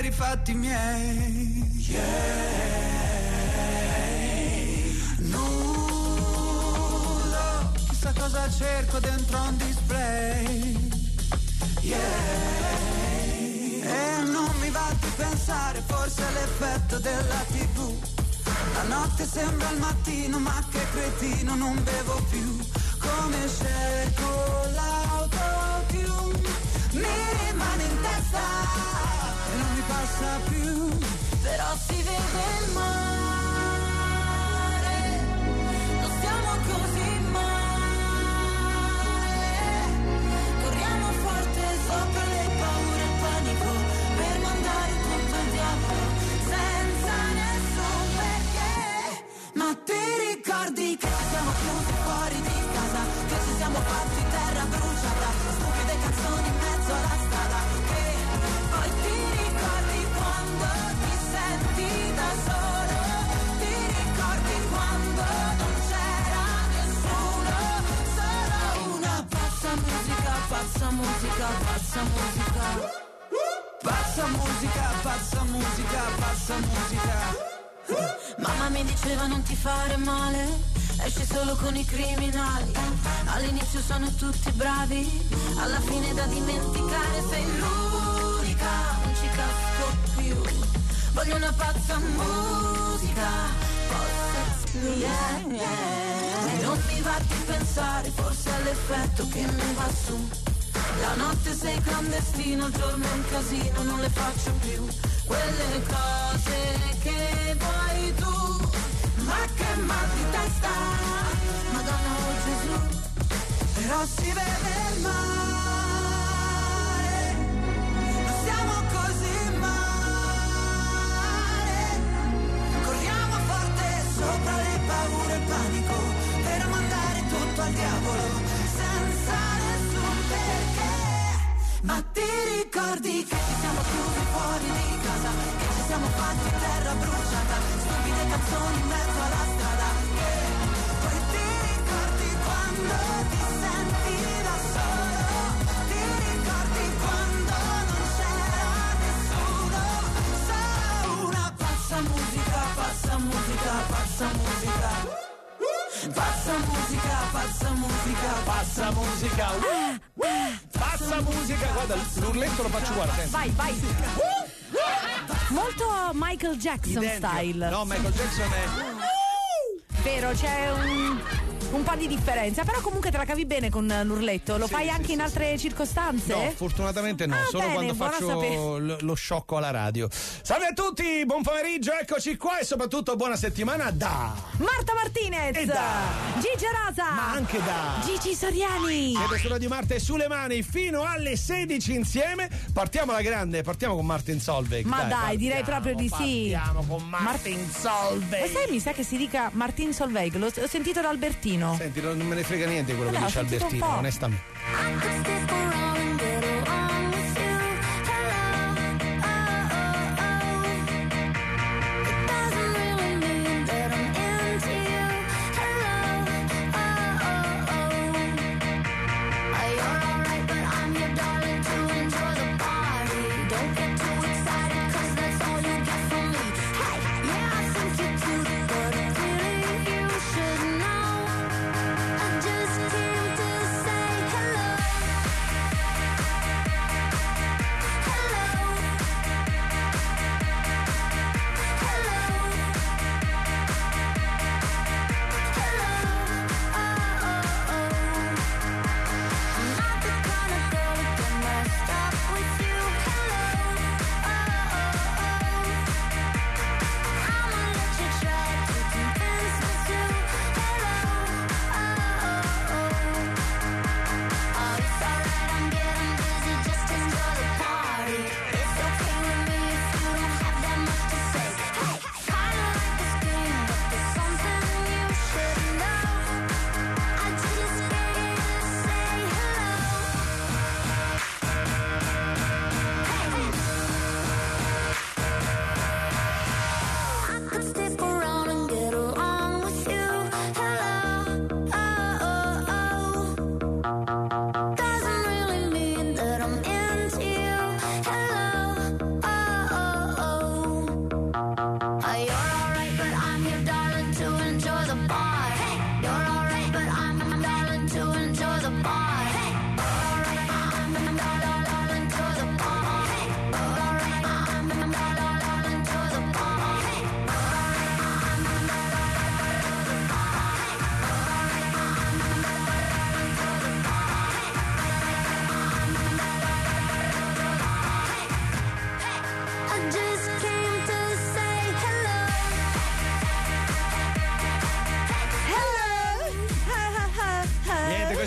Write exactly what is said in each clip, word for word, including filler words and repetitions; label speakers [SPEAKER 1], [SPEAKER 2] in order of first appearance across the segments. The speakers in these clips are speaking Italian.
[SPEAKER 1] i fatti miei. Yeah. Nudo, chissà cosa cerco dentro un display. Yeah. E non mi va di pensare, forse è l'effetto della tivù. La notte sembra il mattino, ma che cretino, non bevo più. Come scelgo l'autotune, mi rimane in testa e non mi passa più. Però si vede il mare, non stiamo così male. Corriamo forte sopra le paure e il panico, per mandare tutto al diavolo senza nessun perché. Ma ti ricordi che ci siamo chiusi fuori di casa, che ci siamo fatti terra bruciata, stupide canzoni in mezzo alla strada, che poi ti ricordi quando ti senti da solo, ti ricordi quando non c'era nessuno, solo una pazza musica, pazza musica, pazza musica, pazza musica, pazza musica, pazza musica. Mamma mi diceva non ti fare male, esci solo con i criminali. All'inizio sono tutti bravi, alla fine da dimenticare sei l'unica, non ci casco più. Voglio una pazza musica, posso yeah, yeah. E non mi va di pensare, forse è l'effetto che mi va su. La notte sei clandestino, il giorno è un casino, non le faccio più quelle cose che vuoi tu. Ma che mal di testa, Madonna o Gesù. Però si vede il mare, non siamo così male. Corriamo forte sopra le paure e il panico, per mandare tutto al diavolo senza nessun perché. Ma ti ricordi che ci siamo chiusi fuori di casa, che ci siamo fatti terra bruciata, stupide canzoni in mezzo alla strada, che poi ti ricordi quando ti senti da solo, ti ricordi quando non c'era nessuno, solo una pazza musica, pazza musica, pazza musica, pazza musica, pazza musica, pazza musica, pazza musica. Guarda, l'urletto lo faccio, guarda.
[SPEAKER 2] Vai, vai. Molto Michael Jackson
[SPEAKER 1] Identico.
[SPEAKER 2] style.
[SPEAKER 1] No, Michael Jackson è
[SPEAKER 2] Vero, c'è un, un po' di differenza, però comunque te la cavi bene con l'urletto. Lo
[SPEAKER 1] Sì,
[SPEAKER 2] fai
[SPEAKER 1] sì,
[SPEAKER 2] anche
[SPEAKER 1] sì,
[SPEAKER 2] in
[SPEAKER 1] sì.
[SPEAKER 2] altre circostanze?
[SPEAKER 1] No, fortunatamente no,
[SPEAKER 2] Ah,
[SPEAKER 1] solo
[SPEAKER 2] bene,
[SPEAKER 1] quando
[SPEAKER 2] buono
[SPEAKER 1] faccio
[SPEAKER 2] sapere.
[SPEAKER 1] lo, lo sciocco alla radio. Salve a tutti, buon pomeriggio, eccoci qua e soprattutto buona settimana da
[SPEAKER 2] Marta Martinez
[SPEAKER 1] E da
[SPEAKER 2] Gigi Rasa,
[SPEAKER 1] ma anche da
[SPEAKER 2] Gigi Soriani.
[SPEAKER 1] Siete su Radio Marta e sulle mani fino alle sedici insieme. Partiamo alla grande, partiamo con Martin Solveig.
[SPEAKER 2] Ma dai,
[SPEAKER 1] partiamo,
[SPEAKER 2] direi proprio di sì.
[SPEAKER 1] Partiamo con Martin Solveig.
[SPEAKER 2] Ma sai, mi sa che si dica Martin Solveig, l'ho ho sentito da Albertino.
[SPEAKER 1] Senti, non me ne frega niente quello
[SPEAKER 2] Vabbè,
[SPEAKER 1] che
[SPEAKER 2] ho
[SPEAKER 1] dice
[SPEAKER 2] sentito un
[SPEAKER 1] Albertino,
[SPEAKER 2] po'.
[SPEAKER 1] onestamente.
[SPEAKER 3] Just came to say hello.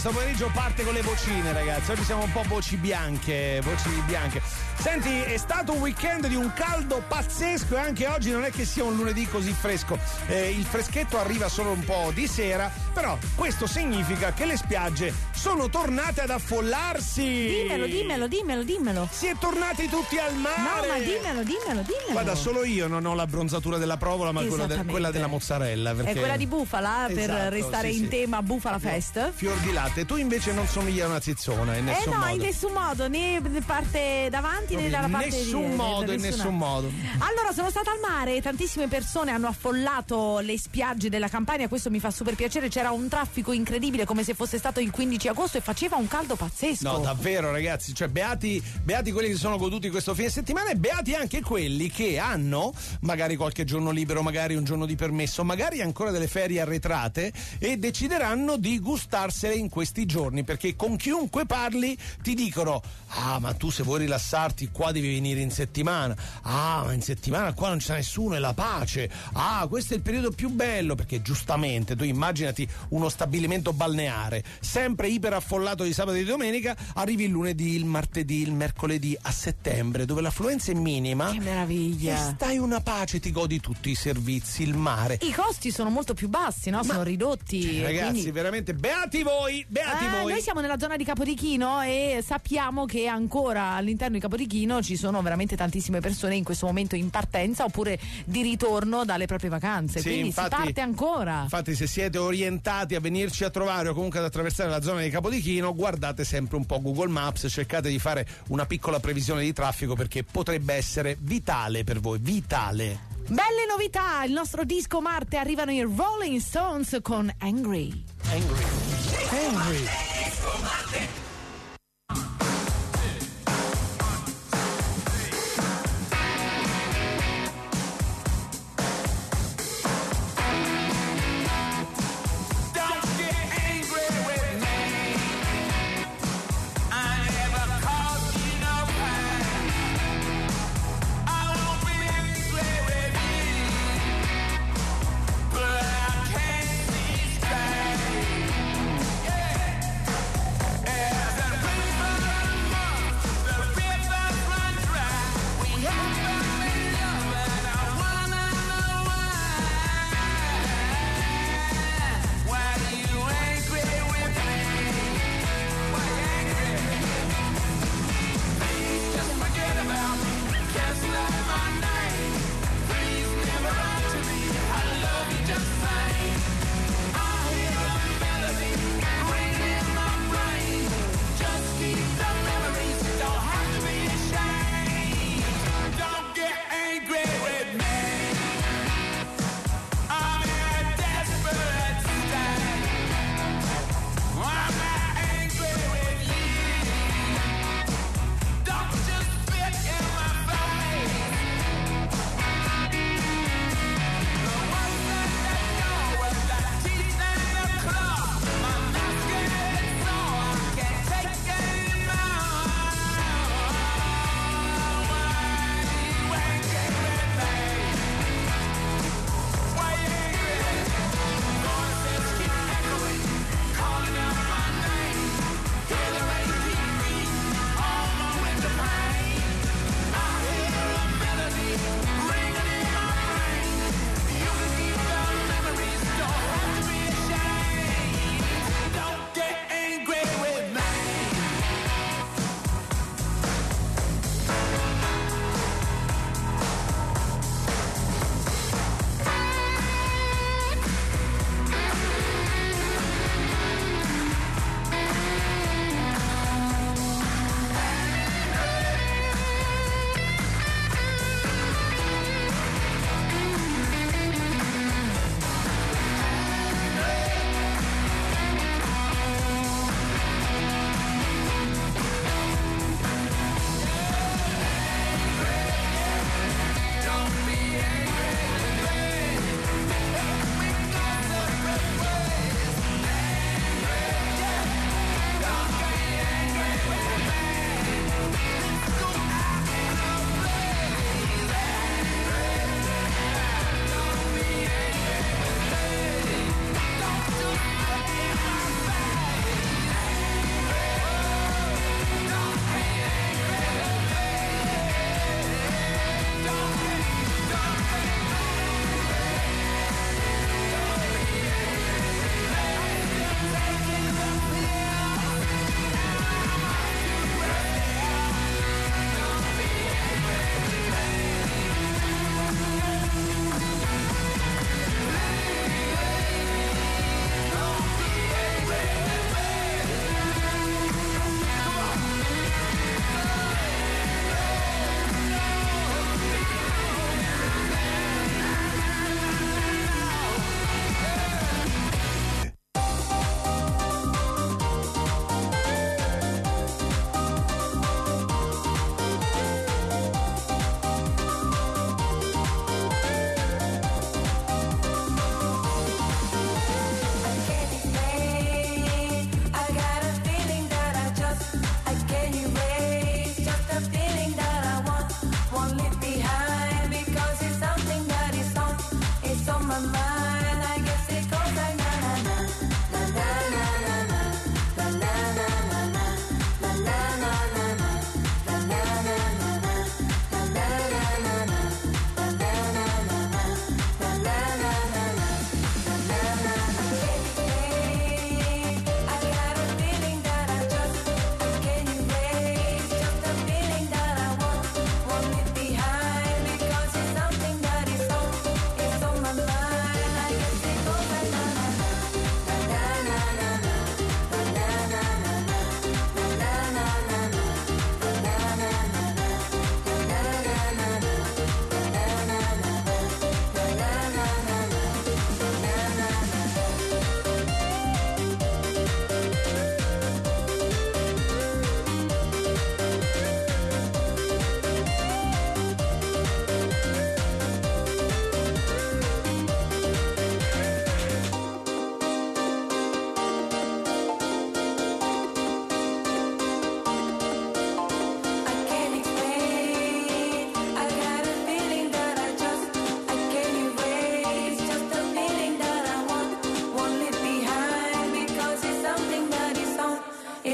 [SPEAKER 3] questo pomeriggio parte con le vocine, ragazzi. Oggi siamo un po' voci bianche, voci bianche. Senti, è stato un weekend di un caldo pazzesco e anche oggi non è che sia un lunedì così fresco. Eh, il freschetto arriva solo un po' di sera, però questo significa che le spiagge sono tornate ad affollarsi.
[SPEAKER 2] Dimmelo, dimmelo, dimmelo, dimmelo.
[SPEAKER 3] Si è tornati tutti al mare.
[SPEAKER 2] No, ma dimmelo, dimmelo, dimmelo.
[SPEAKER 3] Guarda, solo io non ho la bronzatura della provola, ma quella, de- quella della mozzarella. Perché...
[SPEAKER 2] È quella di bufala,
[SPEAKER 3] esatto,
[SPEAKER 2] per restare
[SPEAKER 3] sì,
[SPEAKER 2] in
[SPEAKER 3] sì.
[SPEAKER 2] tema Bufala Fest.
[SPEAKER 3] Fior di latte. Tu invece non somigli a una zizzona in nessun
[SPEAKER 2] eh no,
[SPEAKER 3] modo.
[SPEAKER 2] in nessun modo, né parte davanti né dalla parte
[SPEAKER 3] nessun
[SPEAKER 2] di
[SPEAKER 3] modo, in nessun modo.
[SPEAKER 2] Allora, sono stata al mare, tantissime persone hanno affollato le spiagge della Campania, questo mi fa super piacere, c'era un traffico incredibile come se fosse stato il quindici agosto e faceva un caldo pazzesco.
[SPEAKER 3] No, davvero ragazzi, cioè beati, beati quelli che sono goduti questo fine settimana e beati anche quelli che hanno magari qualche giorno libero, magari un giorno di permesso, magari ancora delle ferie arretrate e decideranno di gustarsele in questi giorni, perché con chiunque parli ti dicono: ah, ma tu se vuoi rilassarti qua devi venire in settimana, ah, ma in settimana qua non c'è nessuno, è la pace, ah, questo è il periodo più bello, perché giustamente tu immaginati uno stabilimento balneare sempre iperaffollato di sabato e di domenica, arrivi il lunedì, il martedì, il mercoledì a settembre dove l'affluenza è minima.
[SPEAKER 2] Che meraviglia.
[SPEAKER 3] E stai una pace, ti godi tutti i servizi, il mare.
[SPEAKER 2] I costi sono molto più bassi, no? Sono ridotti.
[SPEAKER 3] Cioè, ragazzi,
[SPEAKER 2] quindi...
[SPEAKER 3] veramente beati voi, beati
[SPEAKER 2] eh,
[SPEAKER 3] voi.
[SPEAKER 2] Noi siamo nella zona di Capodichino e sappiamo che ancora all'interno di Capodichino ci sono veramente tantissime persone in questo momento in partenza oppure di ritorno dalle proprie vacanze,
[SPEAKER 3] sì,
[SPEAKER 2] quindi
[SPEAKER 3] infatti,
[SPEAKER 2] si parte ancora.
[SPEAKER 3] Infatti, se siete orientati a venirci a trovare o comunque ad attraversare la zona di Capodichino, guardate sempre un po' Google Maps, cercate di fare una piccola previsione di traffico perché potrebbe essere vitale per voi, vitale.
[SPEAKER 2] Belle novità, il nostro disco Marte, arrivano i Rolling Stones con Angry.
[SPEAKER 3] Angry. Angry.
[SPEAKER 4] But I can't see straight. Yeah.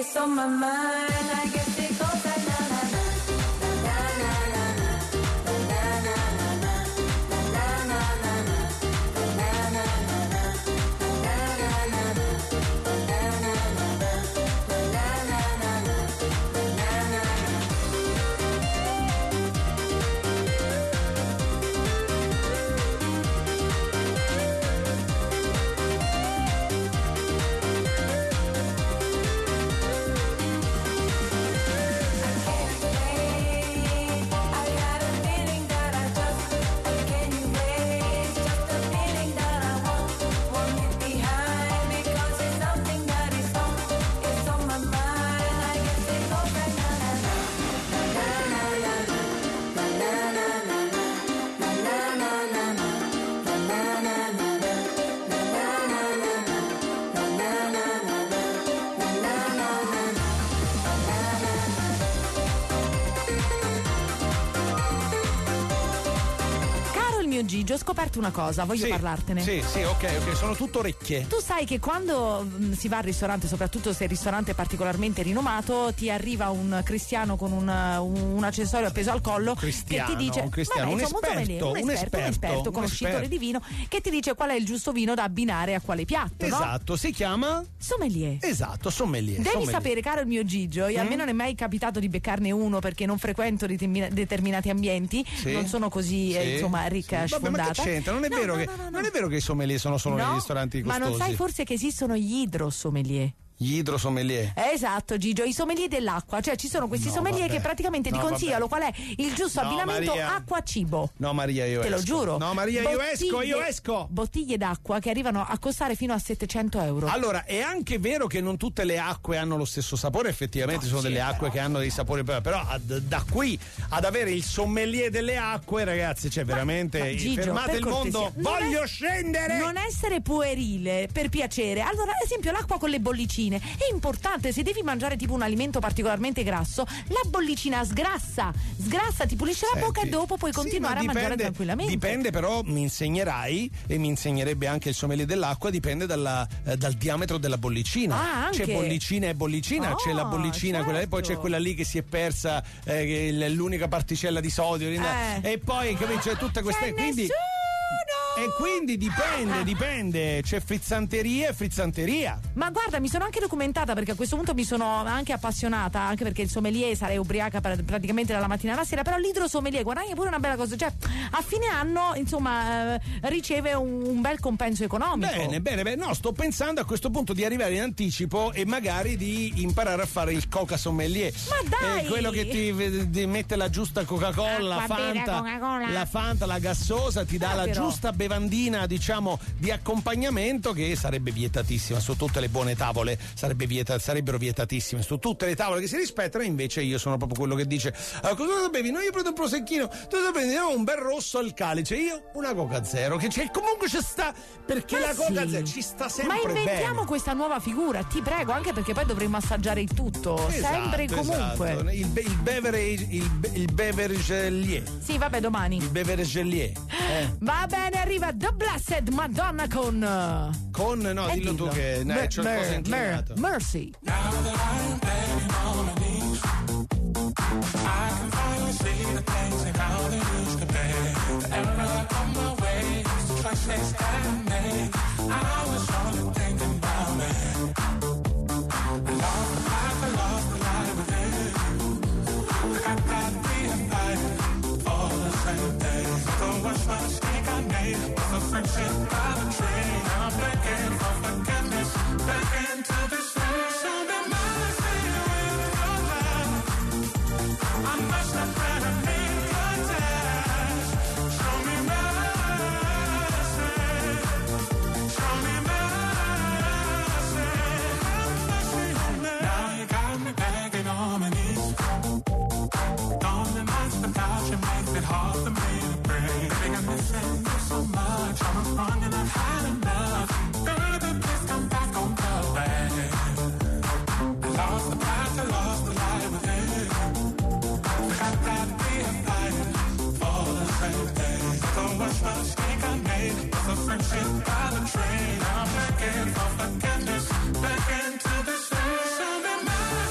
[SPEAKER 1] it's on my mind. I guess it goes like na na na na na na na na na
[SPEAKER 2] Gigio, ho scoperto una cosa, voglio
[SPEAKER 3] sì,
[SPEAKER 2] parlartene.
[SPEAKER 3] Sì, sì, ok, ok, sono tutto orecchie.
[SPEAKER 2] Tu sai che quando mh, si va al ristorante, soprattutto se il ristorante è particolarmente rinomato, ti arriva un cristiano con un, un accessorio appeso al collo
[SPEAKER 3] cristiano,
[SPEAKER 2] che ti dice
[SPEAKER 3] un cristiano,
[SPEAKER 2] vabbè,
[SPEAKER 3] un,
[SPEAKER 2] insomma,
[SPEAKER 3] esperto,
[SPEAKER 2] un, esperto, un esperto, un esperto,
[SPEAKER 3] un
[SPEAKER 2] conoscitore
[SPEAKER 3] esperto.
[SPEAKER 2] di vino, che ti dice qual è il giusto vino da abbinare a quale piatto,
[SPEAKER 3] esatto,
[SPEAKER 2] no?
[SPEAKER 3] Si chiama
[SPEAKER 2] sommelier.
[SPEAKER 3] Esatto, sommelier.
[SPEAKER 2] Devi
[SPEAKER 3] sommelier.
[SPEAKER 2] sapere, caro il mio Gigio, e
[SPEAKER 3] Mm?
[SPEAKER 2] a me non è mai capitato di beccarne uno perché non frequento determin- determinati ambienti,
[SPEAKER 3] Sì.
[SPEAKER 2] non sono così
[SPEAKER 3] Sì.
[SPEAKER 2] eh, insomma ricca,
[SPEAKER 3] Sì. Vabbè, ma
[SPEAKER 2] sfondata.
[SPEAKER 3] che c'entra? Non è
[SPEAKER 2] No,
[SPEAKER 3] vero
[SPEAKER 2] no,
[SPEAKER 3] che
[SPEAKER 2] no, no, no.
[SPEAKER 3] non è vero che i sommelier sono solo
[SPEAKER 2] No,
[SPEAKER 3] nei ristoranti
[SPEAKER 2] ma
[SPEAKER 3] costosi.
[SPEAKER 2] non sai forse che esistono gli idrosommelier?
[SPEAKER 3] Gli idrosommelier.
[SPEAKER 2] Esatto, Gigio, i sommelier dell'acqua, cioè ci sono questi
[SPEAKER 3] No,
[SPEAKER 2] sommelier
[SPEAKER 3] vabbè.
[SPEAKER 2] che praticamente
[SPEAKER 3] No,
[SPEAKER 2] ti consigliano
[SPEAKER 3] vabbè.
[SPEAKER 2] qual è il giusto
[SPEAKER 3] No,
[SPEAKER 2] abbinamento
[SPEAKER 3] Maria.
[SPEAKER 2] acqua-cibo.
[SPEAKER 3] No, Maria, io
[SPEAKER 2] Te
[SPEAKER 3] esco.
[SPEAKER 2] lo giuro.
[SPEAKER 3] No, Maria, io esco, io
[SPEAKER 2] Bottiglie-
[SPEAKER 3] esco.
[SPEAKER 2] Bottiglie d'acqua che arrivano a costare fino a settecento euro.
[SPEAKER 3] Allora, è anche vero che non tutte le acque hanno lo stesso sapore, effettivamente
[SPEAKER 2] No,
[SPEAKER 3] sono
[SPEAKER 2] sì,
[SPEAKER 3] delle
[SPEAKER 2] però.
[SPEAKER 3] acque che hanno dei sapori, però ad- da qui ad avere il sommelier delle acque, ragazzi, cioè veramente
[SPEAKER 2] ma Gigio,
[SPEAKER 3] fermate
[SPEAKER 2] per
[SPEAKER 3] il mondo,
[SPEAKER 2] cortesia, non
[SPEAKER 3] voglio
[SPEAKER 2] è-
[SPEAKER 3] scendere!
[SPEAKER 2] Non essere puerile, per piacere. Allora, ad esempio, l'acqua con le bollicine è importante. Se devi mangiare tipo un alimento particolarmente grasso, la bollicina sgrassa, sgrassa, ti pulisce la bocca e dopo puoi
[SPEAKER 3] Sì,
[SPEAKER 2] continuare
[SPEAKER 3] ma
[SPEAKER 2] a mangiare
[SPEAKER 3] dipende-
[SPEAKER 2] tranquillamente.
[SPEAKER 3] Dipende, però mi insegnerai, e mi insegnerebbe anche il sommelier dell'acqua, dipende dalla, eh, dal diametro della bollicina.
[SPEAKER 2] Ah, anche?
[SPEAKER 3] C'è bollicina e bollicina,
[SPEAKER 2] Oh,
[SPEAKER 3] c'è la bollicina, quella, e poi c'è
[SPEAKER 2] certo.
[SPEAKER 3] quella lì che si è persa, eh, che è l'unica particella di sodio,
[SPEAKER 2] Eh.
[SPEAKER 3] e poi capisci, c'è tutte queste.
[SPEAKER 2] C'è
[SPEAKER 3] Quindi,
[SPEAKER 2] nessuno!
[SPEAKER 3] e quindi dipende, dipende, c'è frizzanteria e frizzanteria.
[SPEAKER 2] Ma guarda, mi sono anche documentata perché a questo punto mi sono anche appassionata, anche perché il sommelier sarei ubriaca per- praticamente dalla mattina alla sera, però l'idrosommelier guadagna pure una bella cosa, cioè a fine anno insomma eh, riceve un, un bel compenso economico.
[SPEAKER 3] Bene, bene, bene. No, sto pensando a questo punto di arrivare in anticipo e magari di imparare a fare il coca sommelier.
[SPEAKER 2] Ma dai!
[SPEAKER 3] È quello che ti, ti mette la giusta Coca-Cola, la
[SPEAKER 2] Acqua bene,
[SPEAKER 3] Fanta,
[SPEAKER 2] Coca-Cola.
[SPEAKER 3] la Fanta, la gassosa, ti dà
[SPEAKER 2] Ah,
[SPEAKER 3] la
[SPEAKER 2] però.
[SPEAKER 3] giusta bevandina, diciamo, di accompagnamento, che sarebbe vietatissima su tutte le buone tavole, sarebbe vieta, sarebbero vietatissime su tutte le tavole che si rispettano. Invece io sono proprio quello che dice: "Ah, cosa bevi? No, io prendo un prosecchino, tu prendi no, un bel rosso al calice, io una Coca Zero, che c'è, comunque ci sta, perché
[SPEAKER 2] Ma
[SPEAKER 3] la Coca
[SPEAKER 2] sì.
[SPEAKER 3] Zero ci sta sempre
[SPEAKER 2] Ma inventiamo
[SPEAKER 3] bene.
[SPEAKER 2] questa nuova figura, ti prego, anche perché poi dovremmo assaggiare il tutto,
[SPEAKER 3] Esatto,
[SPEAKER 2] sempre e comunque.
[SPEAKER 3] esatto. Il, be- il beverage il, be- il beveragelier
[SPEAKER 2] Sì, vabbè, domani.
[SPEAKER 3] il beveragelier eh.
[SPEAKER 2] Va bene, arriva The Blessed Madonna con eh,
[SPEAKER 3] con no
[SPEAKER 2] eh,
[SPEAKER 3] dillo tu che no,
[SPEAKER 2] Mer-
[SPEAKER 3] c'è il coso
[SPEAKER 2] Mer-
[SPEAKER 3] inclinato.
[SPEAKER 2] Mer- Mercy.
[SPEAKER 1] Back into the sun,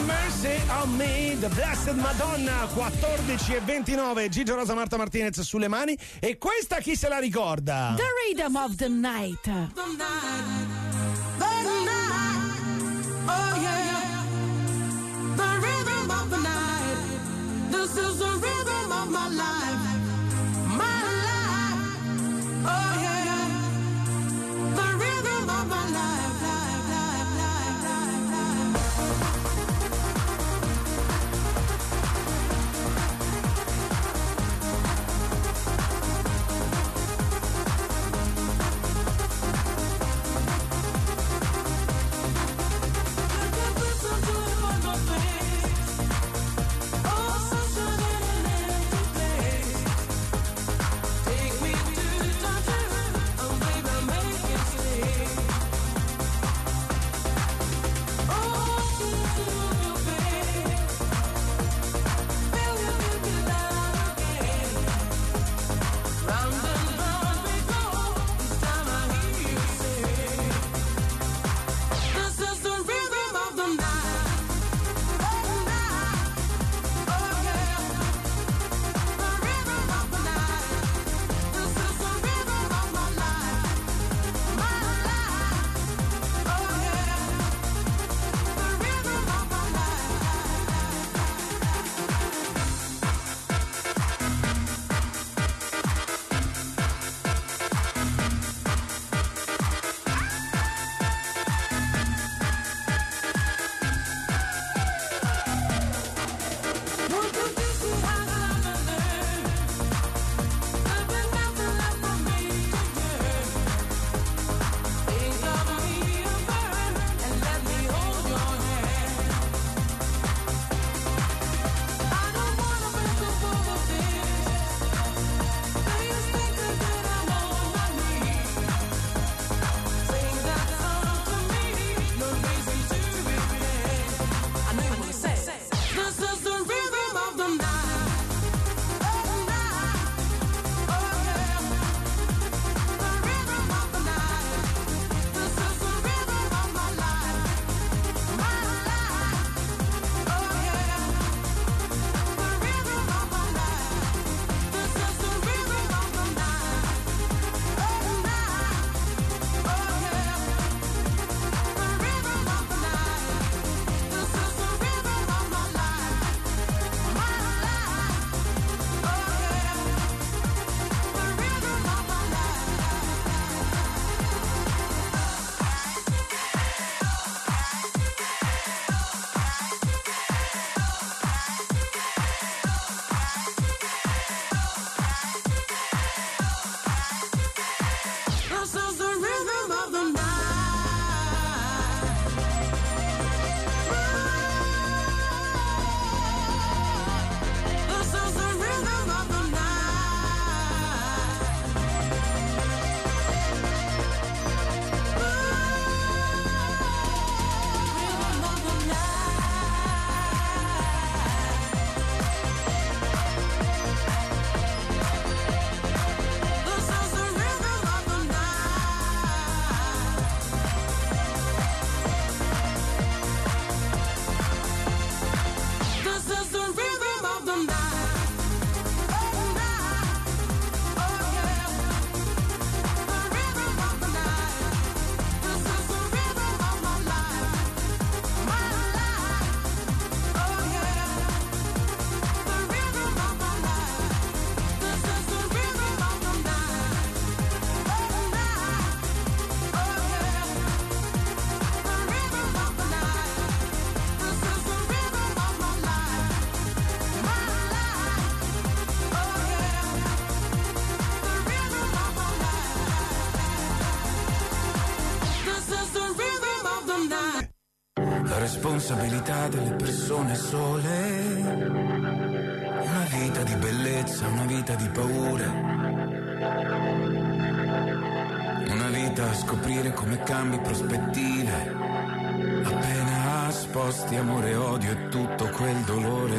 [SPEAKER 3] Mercy on Me, The Blessed Madonna, quattordici e ventinove, Gigio Rosa, Marta Martinez sulle mani. E questa chi se la ricorda?
[SPEAKER 2] The Rhythm of the Night.
[SPEAKER 1] The night, the night, oh yeah, the rhythm of the night, this is the rhythm of my life, my life, oh yeah, the rhythm of my life, life, life, life, life, life.
[SPEAKER 4] Responsabilità delle persone sole, una vita di bellezza, una vita di paure, una vita a scoprire come cambi prospettive, appena sposti amore e odio e tutto quel dolore.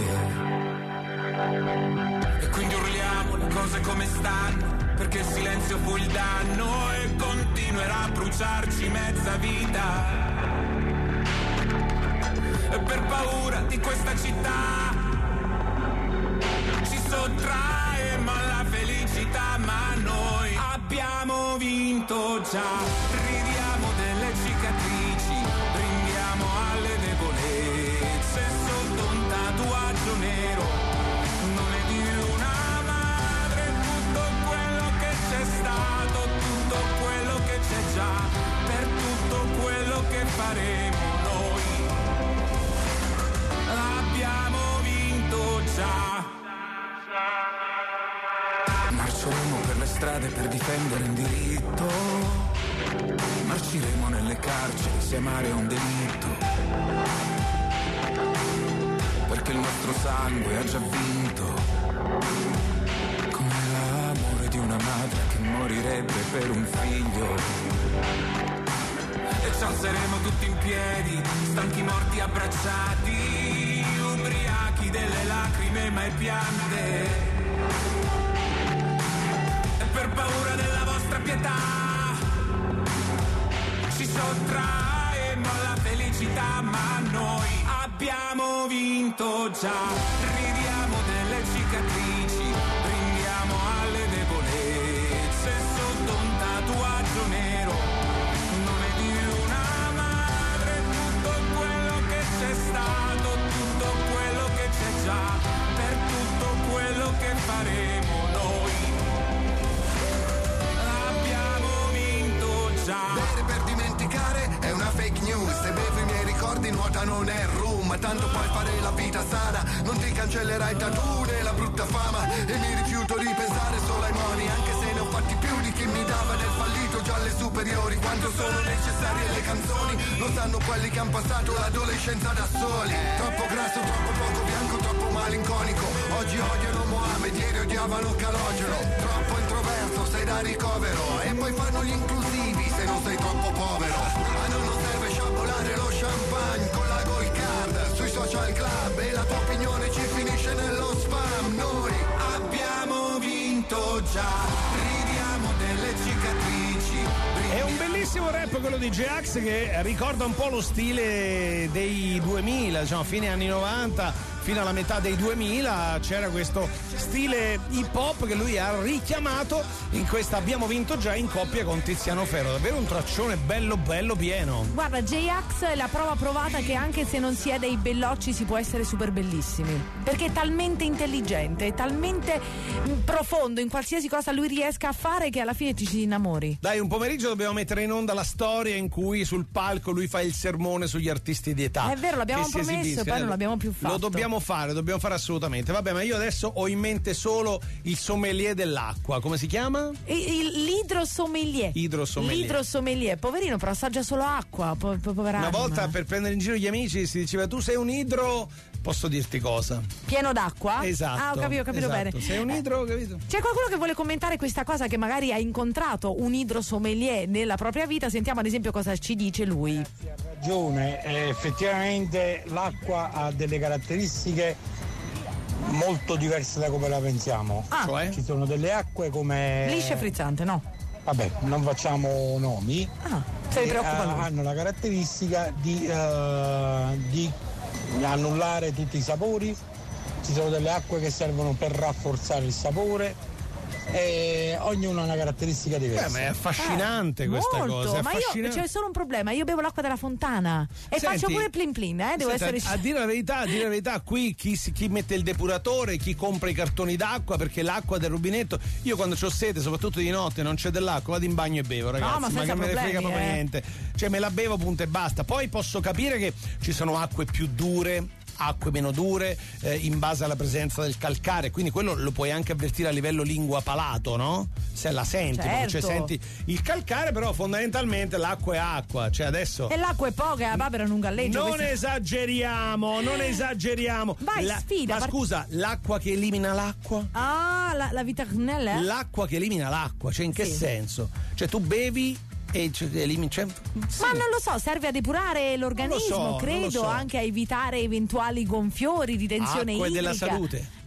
[SPEAKER 4] E quindi urliamo le cose come stanno, perché il silenzio fu il danno e continuerà a bruciarci mezza vita. e per paura di questa città ci sottraemmo alla felicità, ma noi abbiamo vinto già. Ridiamo delle cicatrici, brindiamo alle debolezze, sotto un tatuaggio nero non è di una madre. Tutto quello che c'è stato, tutto quello che c'è già, per tutto quello che faremo noi abbiamo vinto già. Marceremo per le strade per difendere un diritto, marciremo nelle carceri se amare è un delitto, perché il nostro sangue ha già vinto, come l'amore di una madre che morirebbe per un figlio. E ci alzeremo tutti in piedi, stanchi morti abbracciati, ubriachi delle lacrime mai piante, e per paura della vostra pietà ci sottraemmo alla felicità, ma noi abbiamo vinto già. Ridiamo delle cicatrici, brindiamo alle debolezze, sotto un tatuaggio nero non è di una madre. Tutto quello che c'è stato, tutto quello che c'è già, per tutto quello che faremo noi abbiamo vinto già.
[SPEAKER 5] Bere per dimenticare è una fake news, se bevo i miei ricordi nuotano nel rum, ma tanto puoi fare la vita sana, non ti cancellerai il tattoo né la brutta fama, e mi rifiuto di pensare solo ai moni, anche se ne ho fatti più di chi mi dava del fallito già alle superiori. Quanto sono necessarie le canzoni, lo sanno quelli che han passato l'adolescenza da soli. Troppo grasso, troppo poco bianco, troppo malinconico, oggi odiano Mohamed, ieri odiavano Calogero. Troppo introverso, sei da ricovero, e poi fanno gli inclusivi se non sei troppo povero. A noi non serve sciabolare lo champagne con la Gold Card sui social club, e la tua opinione ci finisce nello spam. Noi abbiamo vinto già, ridiamo delle cicatrici.
[SPEAKER 3] È un bellissimo rap quello di J-Ax, che ricorda un po' lo stile dei duemila, diciamo fine anni novanta fino alla metà dei duemila. C'era questo stile hip hop che lui ha richiamato in questa Abbiamo vinto già, in coppia con Tiziano Ferro. Davvero un traccione bello bello pieno.
[SPEAKER 2] Guarda, J-Ax è la prova provata che anche se non si è dei bellocci si può essere super bellissimi, perché è talmente intelligente, è talmente profondo in qualsiasi cosa lui riesca a fare, che alla fine ti ci innamori.
[SPEAKER 3] Dai, un pomeriggio dobbiamo mettere in onda la storia in cui sul palco lui fa il sermone sugli artisti di età.
[SPEAKER 2] È vero, l'abbiamo promesso, poi non l'abbiamo più fatto.
[SPEAKER 3] Lo dobbiamo fare, dobbiamo fare assolutamente. Vabbè, ma io adesso ho in mente solo il sommelier dell'acqua. Come si chiama?
[SPEAKER 2] Il, il, l'idrosommelier.
[SPEAKER 3] Idrosommelier.
[SPEAKER 2] L'idrosommelier, poverino, però assaggia solo acqua. Po- po-
[SPEAKER 3] Una volta, per prendere in giro gli amici, si diceva: tu sei un idro, posso dirti cosa?
[SPEAKER 2] Pieno d'acqua?
[SPEAKER 3] Esatto.
[SPEAKER 2] Ah, ho capito, ho capito
[SPEAKER 3] esatto.
[SPEAKER 2] bene.
[SPEAKER 3] Sei un idro, capito?
[SPEAKER 2] C'è qualcuno che vuole commentare questa cosa, che magari ha incontrato un idrosommelier nella propria vita? Sentiamo ad esempio cosa ci dice lui.
[SPEAKER 6] Ha ragione, eh, effettivamente l'acqua ha delle caratteristiche molto diverse da come la pensiamo.
[SPEAKER 2] Ah.
[SPEAKER 3] Cioè?
[SPEAKER 6] Ci sono delle acque come...
[SPEAKER 2] Lisce e frizzante, no?
[SPEAKER 6] Vabbè, non facciamo nomi.
[SPEAKER 2] Ah, se ne
[SPEAKER 6] che,
[SPEAKER 2] preoccupa
[SPEAKER 6] eh,
[SPEAKER 2] lui.
[SPEAKER 6] hanno la caratteristica di, eh, di annullare tutti i sapori. Ci sono delle acque che servono per rafforzare il sapore, e ognuno ha una caratteristica diversa.
[SPEAKER 3] Eh, ma è affascinante
[SPEAKER 2] Eh,
[SPEAKER 3] questa
[SPEAKER 2] molto,
[SPEAKER 3] cosa. È
[SPEAKER 2] ma io
[SPEAKER 3] affascinante.
[SPEAKER 2] c'è solo un problema, io bevo l'acqua della fontana e
[SPEAKER 3] Senti,
[SPEAKER 2] faccio pure plin plin, eh, devo
[SPEAKER 3] senta,
[SPEAKER 2] essere
[SPEAKER 3] a dire la verità, a dire la verità, qui chi, si- chi mette il depuratore, chi compra i cartoni d'acqua, perché l'acqua del rubinetto, io quando c'ho sete, soprattutto di notte, non c'è dell'acqua, vado in bagno e bevo, ragazzi.
[SPEAKER 2] ma senza
[SPEAKER 3] che me ne frega
[SPEAKER 2] problemi,
[SPEAKER 3] proprio
[SPEAKER 2] eh.
[SPEAKER 3] niente. Cioè me la bevo, punto e basta. Poi posso capire che ci sono acque più dure, acque meno dure, eh, in base alla presenza del calcare, quindi quello lo puoi anche avvertire a livello lingua palato, no? Se la senti,
[SPEAKER 2] Certo.
[SPEAKER 3] cioè senti il calcare, però fondamentalmente l'acqua è acqua, cioè adesso
[SPEAKER 2] E l'acqua è poca, la papera non galleggia.
[SPEAKER 3] non
[SPEAKER 2] questa-
[SPEAKER 3] esageriamo, non esageriamo.
[SPEAKER 2] Vai,
[SPEAKER 3] La-
[SPEAKER 2] sfida,
[SPEAKER 3] Ma
[SPEAKER 2] part-
[SPEAKER 3] scusa, l'acqua che elimina l'acqua?
[SPEAKER 2] Ah, la, la vitamina L?
[SPEAKER 3] L'acqua che elimina l'acqua, cioè in che
[SPEAKER 2] Sì.
[SPEAKER 3] senso? Cioè tu bevi e cioè, elimini, cioè, sì.
[SPEAKER 2] Ma non lo so, serve a depurare l'organismo,
[SPEAKER 3] Non lo so, non
[SPEAKER 2] credo,
[SPEAKER 3] lo so.
[SPEAKER 2] anche a evitare eventuali gonfiori di tensione
[SPEAKER 3] Acque
[SPEAKER 2] idrica.
[SPEAKER 3] della salute.
[SPEAKER 2] Che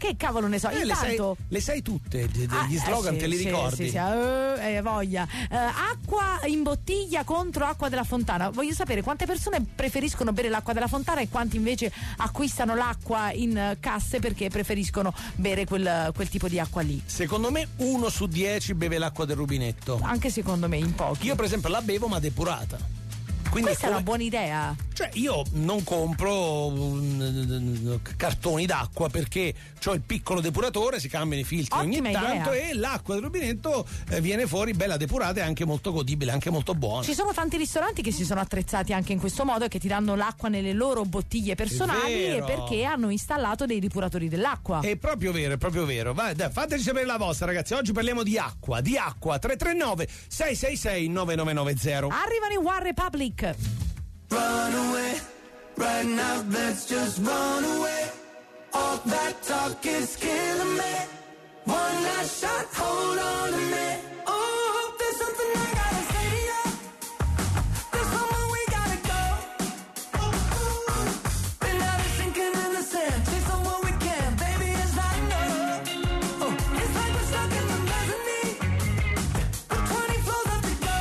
[SPEAKER 2] che cavolo ne so.
[SPEAKER 3] Eh, le, sai,
[SPEAKER 2] Intanto
[SPEAKER 3] le sai tutte, degli
[SPEAKER 2] Ah, eh,
[SPEAKER 3] slogan
[SPEAKER 2] sì,
[SPEAKER 3] te li
[SPEAKER 2] sì,
[SPEAKER 3] ricordi?
[SPEAKER 2] Sì, sì, eh, eh, voglia. Eh, acqua in bottiglia contro acqua della fontana. Voglio sapere quante persone preferiscono bere l'acqua della fontana e quanti invece acquistano l'acqua in eh, casse perché preferiscono bere quel, quel tipo di acqua lì.
[SPEAKER 3] Secondo me uno su dieci beve l'acqua del rubinetto.
[SPEAKER 2] Anche secondo me in pochi.
[SPEAKER 3] Io per esempio la bevo ma depurata. Quindi
[SPEAKER 2] Questa è
[SPEAKER 3] come-
[SPEAKER 2] una buona idea.
[SPEAKER 3] Cioè io non compro um, cartoni d'acqua perché ho il piccolo depuratore, si cambiano i filtri
[SPEAKER 2] Ottima
[SPEAKER 3] ogni tanto
[SPEAKER 2] idea.
[SPEAKER 3] e l'acqua del rubinetto eh, viene fuori bella depurata e anche molto godibile, anche molto buona.
[SPEAKER 2] Ci sono tanti ristoranti che si sono attrezzati anche in questo modo e che ti danno l'acqua nelle loro bottiglie personali
[SPEAKER 3] vero.
[SPEAKER 2] e perché hanno installato dei depuratori dell'acqua.
[SPEAKER 3] È proprio vero, è proprio vero. Vai, dai, fateci sapere la vostra, ragazzi. Oggi parliamo di acqua, di acqua. tre tre nove sei sei sei nove nove nove zero.
[SPEAKER 2] Arrivano i One Republic.
[SPEAKER 4] Run away, right now let's just run away. All that talk is killing me. One last shot, hold on to me. Oh, there's something I gotta say to you. There's somewhere we gotta go. Been out of sinking in the sand, chase somewhere we can. Baby, it's not enough. Oh, it's like we're stuck in the mezzanine. With twenty floors up to go.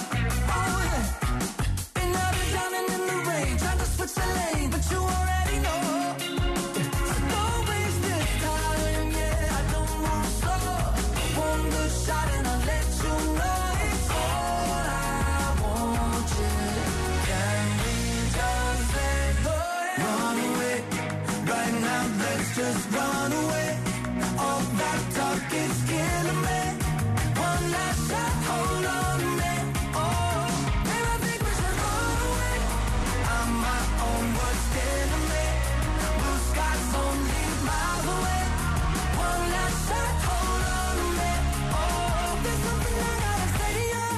[SPEAKER 4] Oh yeah. Been out of drowning in the rain, trying to switch the lane, but you already know. So don't waste this time, yeah. I don't move slow. One good shot and I'll let you know it's all I want you. Can we just let go? Run away, right now let's just run away. All that talk is killing me. One last shot, hold on to me. Oh, babe, I think we should run away. I'm my own worst enemy. Blue skies only miles away. One last shot, hold on to me. Oh, there's something I gotta say to you.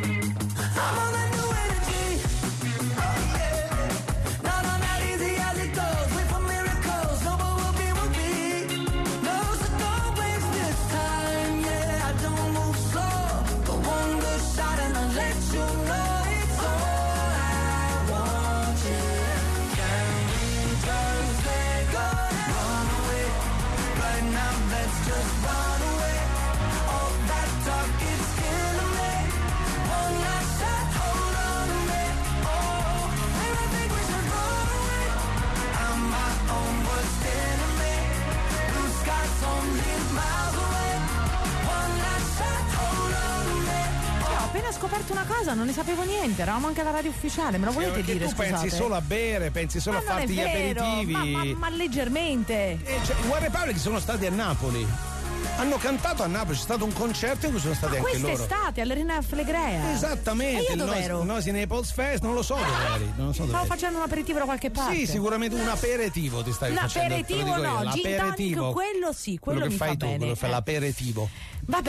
[SPEAKER 4] I'm on that new energy. Oh yeah, not on that easy as it goes. Wait for miracles, no what will be will be. No, so don't waste this time. Yeah, I don't move slow, but one good shot and I'll let you know it's all I want you. Can we just let go? Run away, right now let's just run away. All that talk is killing me. One last shot, hold on to me. Oh, babe, I think we should run away. I'm my own worst enemy. Blue skies only miles away. One last shot, hold on to me.
[SPEAKER 2] Ho appena scoperto una cosa, non ne sapevo niente, eravamo anche alla radio ufficiale, me lo volete
[SPEAKER 3] Perché
[SPEAKER 2] dire,
[SPEAKER 3] tu
[SPEAKER 2] scusate?
[SPEAKER 3] pensi solo a bere, pensi solo
[SPEAKER 2] Ma
[SPEAKER 3] a
[SPEAKER 2] non è
[SPEAKER 3] farti gli
[SPEAKER 2] vero,
[SPEAKER 3] aperitivi.
[SPEAKER 2] ma, ma, ma leggermente.
[SPEAKER 3] E cioè, i One Republic sono stati a Napoli. Hanno cantato a Napoli, c'è stato un concerto in cui sono stati anche loro.
[SPEAKER 2] Quest'estate all'Arena Flegrea.
[SPEAKER 3] Esattamente,
[SPEAKER 2] E io
[SPEAKER 3] il
[SPEAKER 2] dov'ero?
[SPEAKER 3] Noisy- Noisy Naples Fest, non lo so dove eri, non lo so dove
[SPEAKER 2] Stavo
[SPEAKER 3] eri.
[SPEAKER 2] facendo un aperitivo da qualche parte.
[SPEAKER 3] Sì, sicuramente un aperitivo ti stavi facendo. te lo
[SPEAKER 2] L'aperitivo
[SPEAKER 3] dico io,
[SPEAKER 2] no, gin
[SPEAKER 3] l'aperitivo.
[SPEAKER 2] tonic, quello sì, quello,
[SPEAKER 3] che
[SPEAKER 2] mi
[SPEAKER 3] fai
[SPEAKER 2] fa
[SPEAKER 3] tu,
[SPEAKER 2] bene.
[SPEAKER 3] quello che fai
[SPEAKER 2] Eh.
[SPEAKER 3] l'aperitivo.
[SPEAKER 2] Va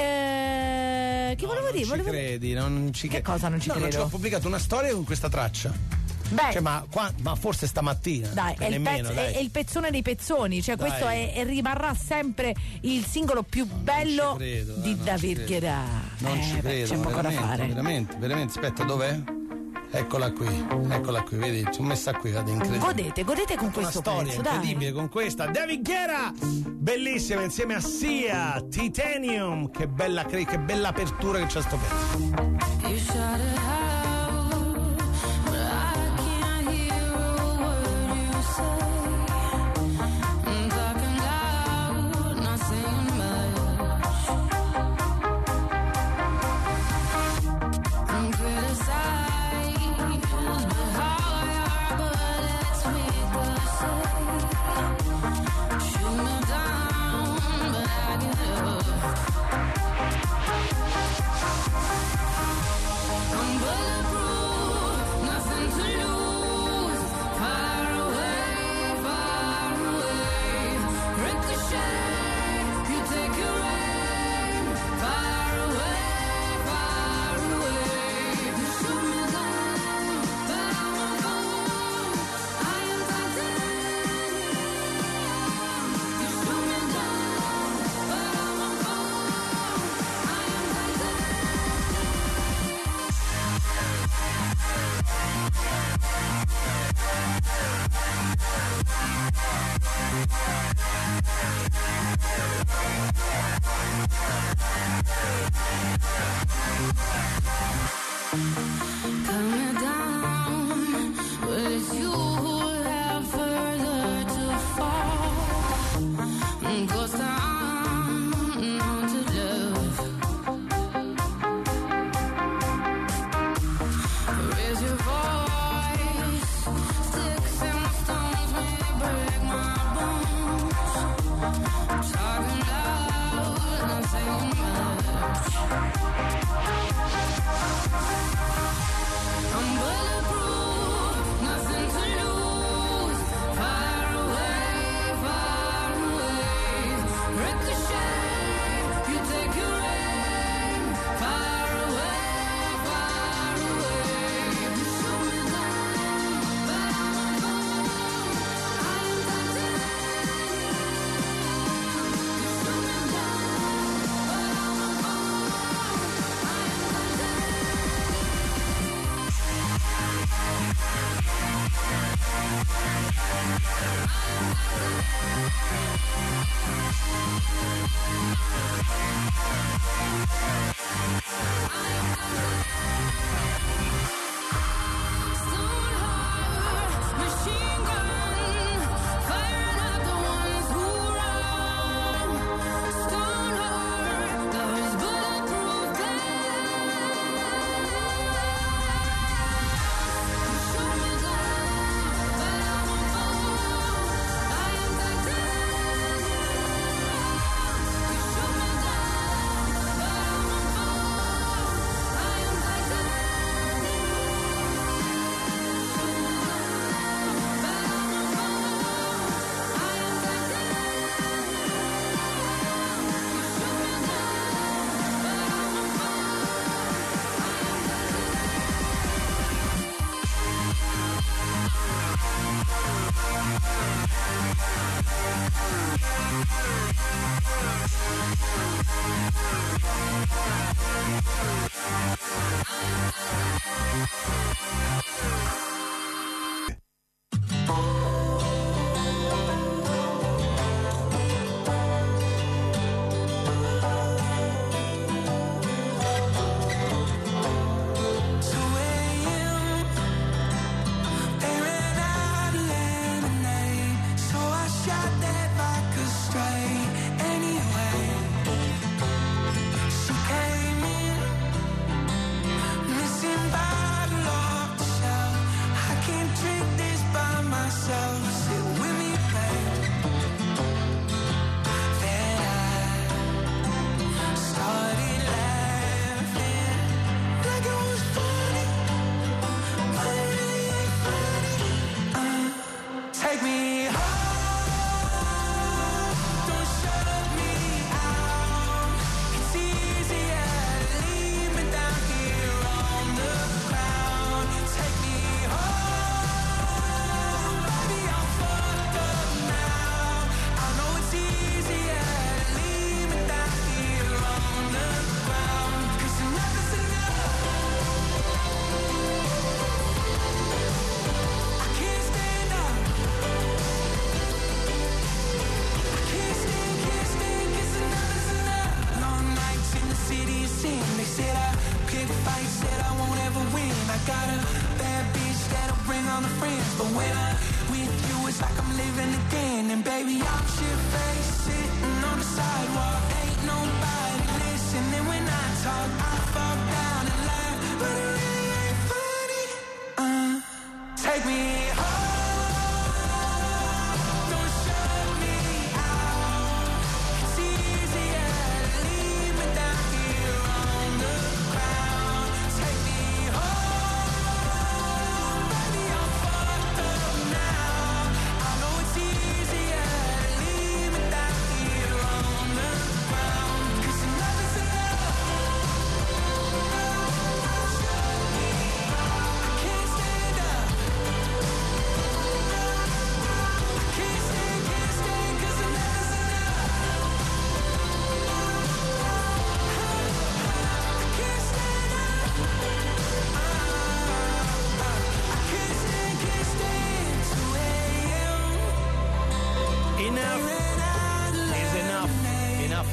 [SPEAKER 2] bene, eh, che
[SPEAKER 3] No,
[SPEAKER 2] volevo
[SPEAKER 3] non
[SPEAKER 2] dire?
[SPEAKER 3] ci
[SPEAKER 2] Volevo...
[SPEAKER 3] credi, non ci
[SPEAKER 2] Che
[SPEAKER 3] cre-
[SPEAKER 2] cosa non ci
[SPEAKER 3] no,
[SPEAKER 2] credo?
[SPEAKER 3] ho pubblicato una storia con questa traccia.
[SPEAKER 2] Beh,
[SPEAKER 3] Cioè, ma, qua- ma forse stamattina.
[SPEAKER 2] dai, è il,
[SPEAKER 3] nemmeno,
[SPEAKER 2] pezzo-
[SPEAKER 3] dai.
[SPEAKER 2] è- è il pezzone dei pezzoni, cioè
[SPEAKER 3] Dai.
[SPEAKER 2] questo è, è- rimarrà sempre il singolo più bello
[SPEAKER 3] ci credo, eh,
[SPEAKER 2] di
[SPEAKER 3] non ci
[SPEAKER 2] David
[SPEAKER 3] credo.
[SPEAKER 2] Guetta.
[SPEAKER 3] Non
[SPEAKER 2] Eh,
[SPEAKER 3] ci
[SPEAKER 2] beh,
[SPEAKER 3] credo,
[SPEAKER 2] c'è poco da
[SPEAKER 3] veramente,
[SPEAKER 2] fare.
[SPEAKER 3] veramente, veramente. Aspetta, dov'è? Eccola qui, eccola qui, vedi, ci ho messa qui, guarda, incredibile.
[SPEAKER 2] Godete, godete con
[SPEAKER 3] Una
[SPEAKER 2] questo
[SPEAKER 3] storia
[SPEAKER 2] pezzo, dai.
[SPEAKER 3] incredibile con questa David Guetta, bellissima, insieme a Sia, Titanium. Che bella, cre- che bella apertura che c'ha sto pezzo.
[SPEAKER 1] You shout it out, but I can't hear a word you say. I'm talking loud, not saying much. I'm criticized, but how I are, but it's me to say. Shoot me down, but I get up. I'm bulletproof, nothing to lose. Far away, far away. Ricochet, you take your aim. Far away, far away. You shoot me down, but I won't fall. I am titanium. You shoot me down, but I won't fall. I am titanium.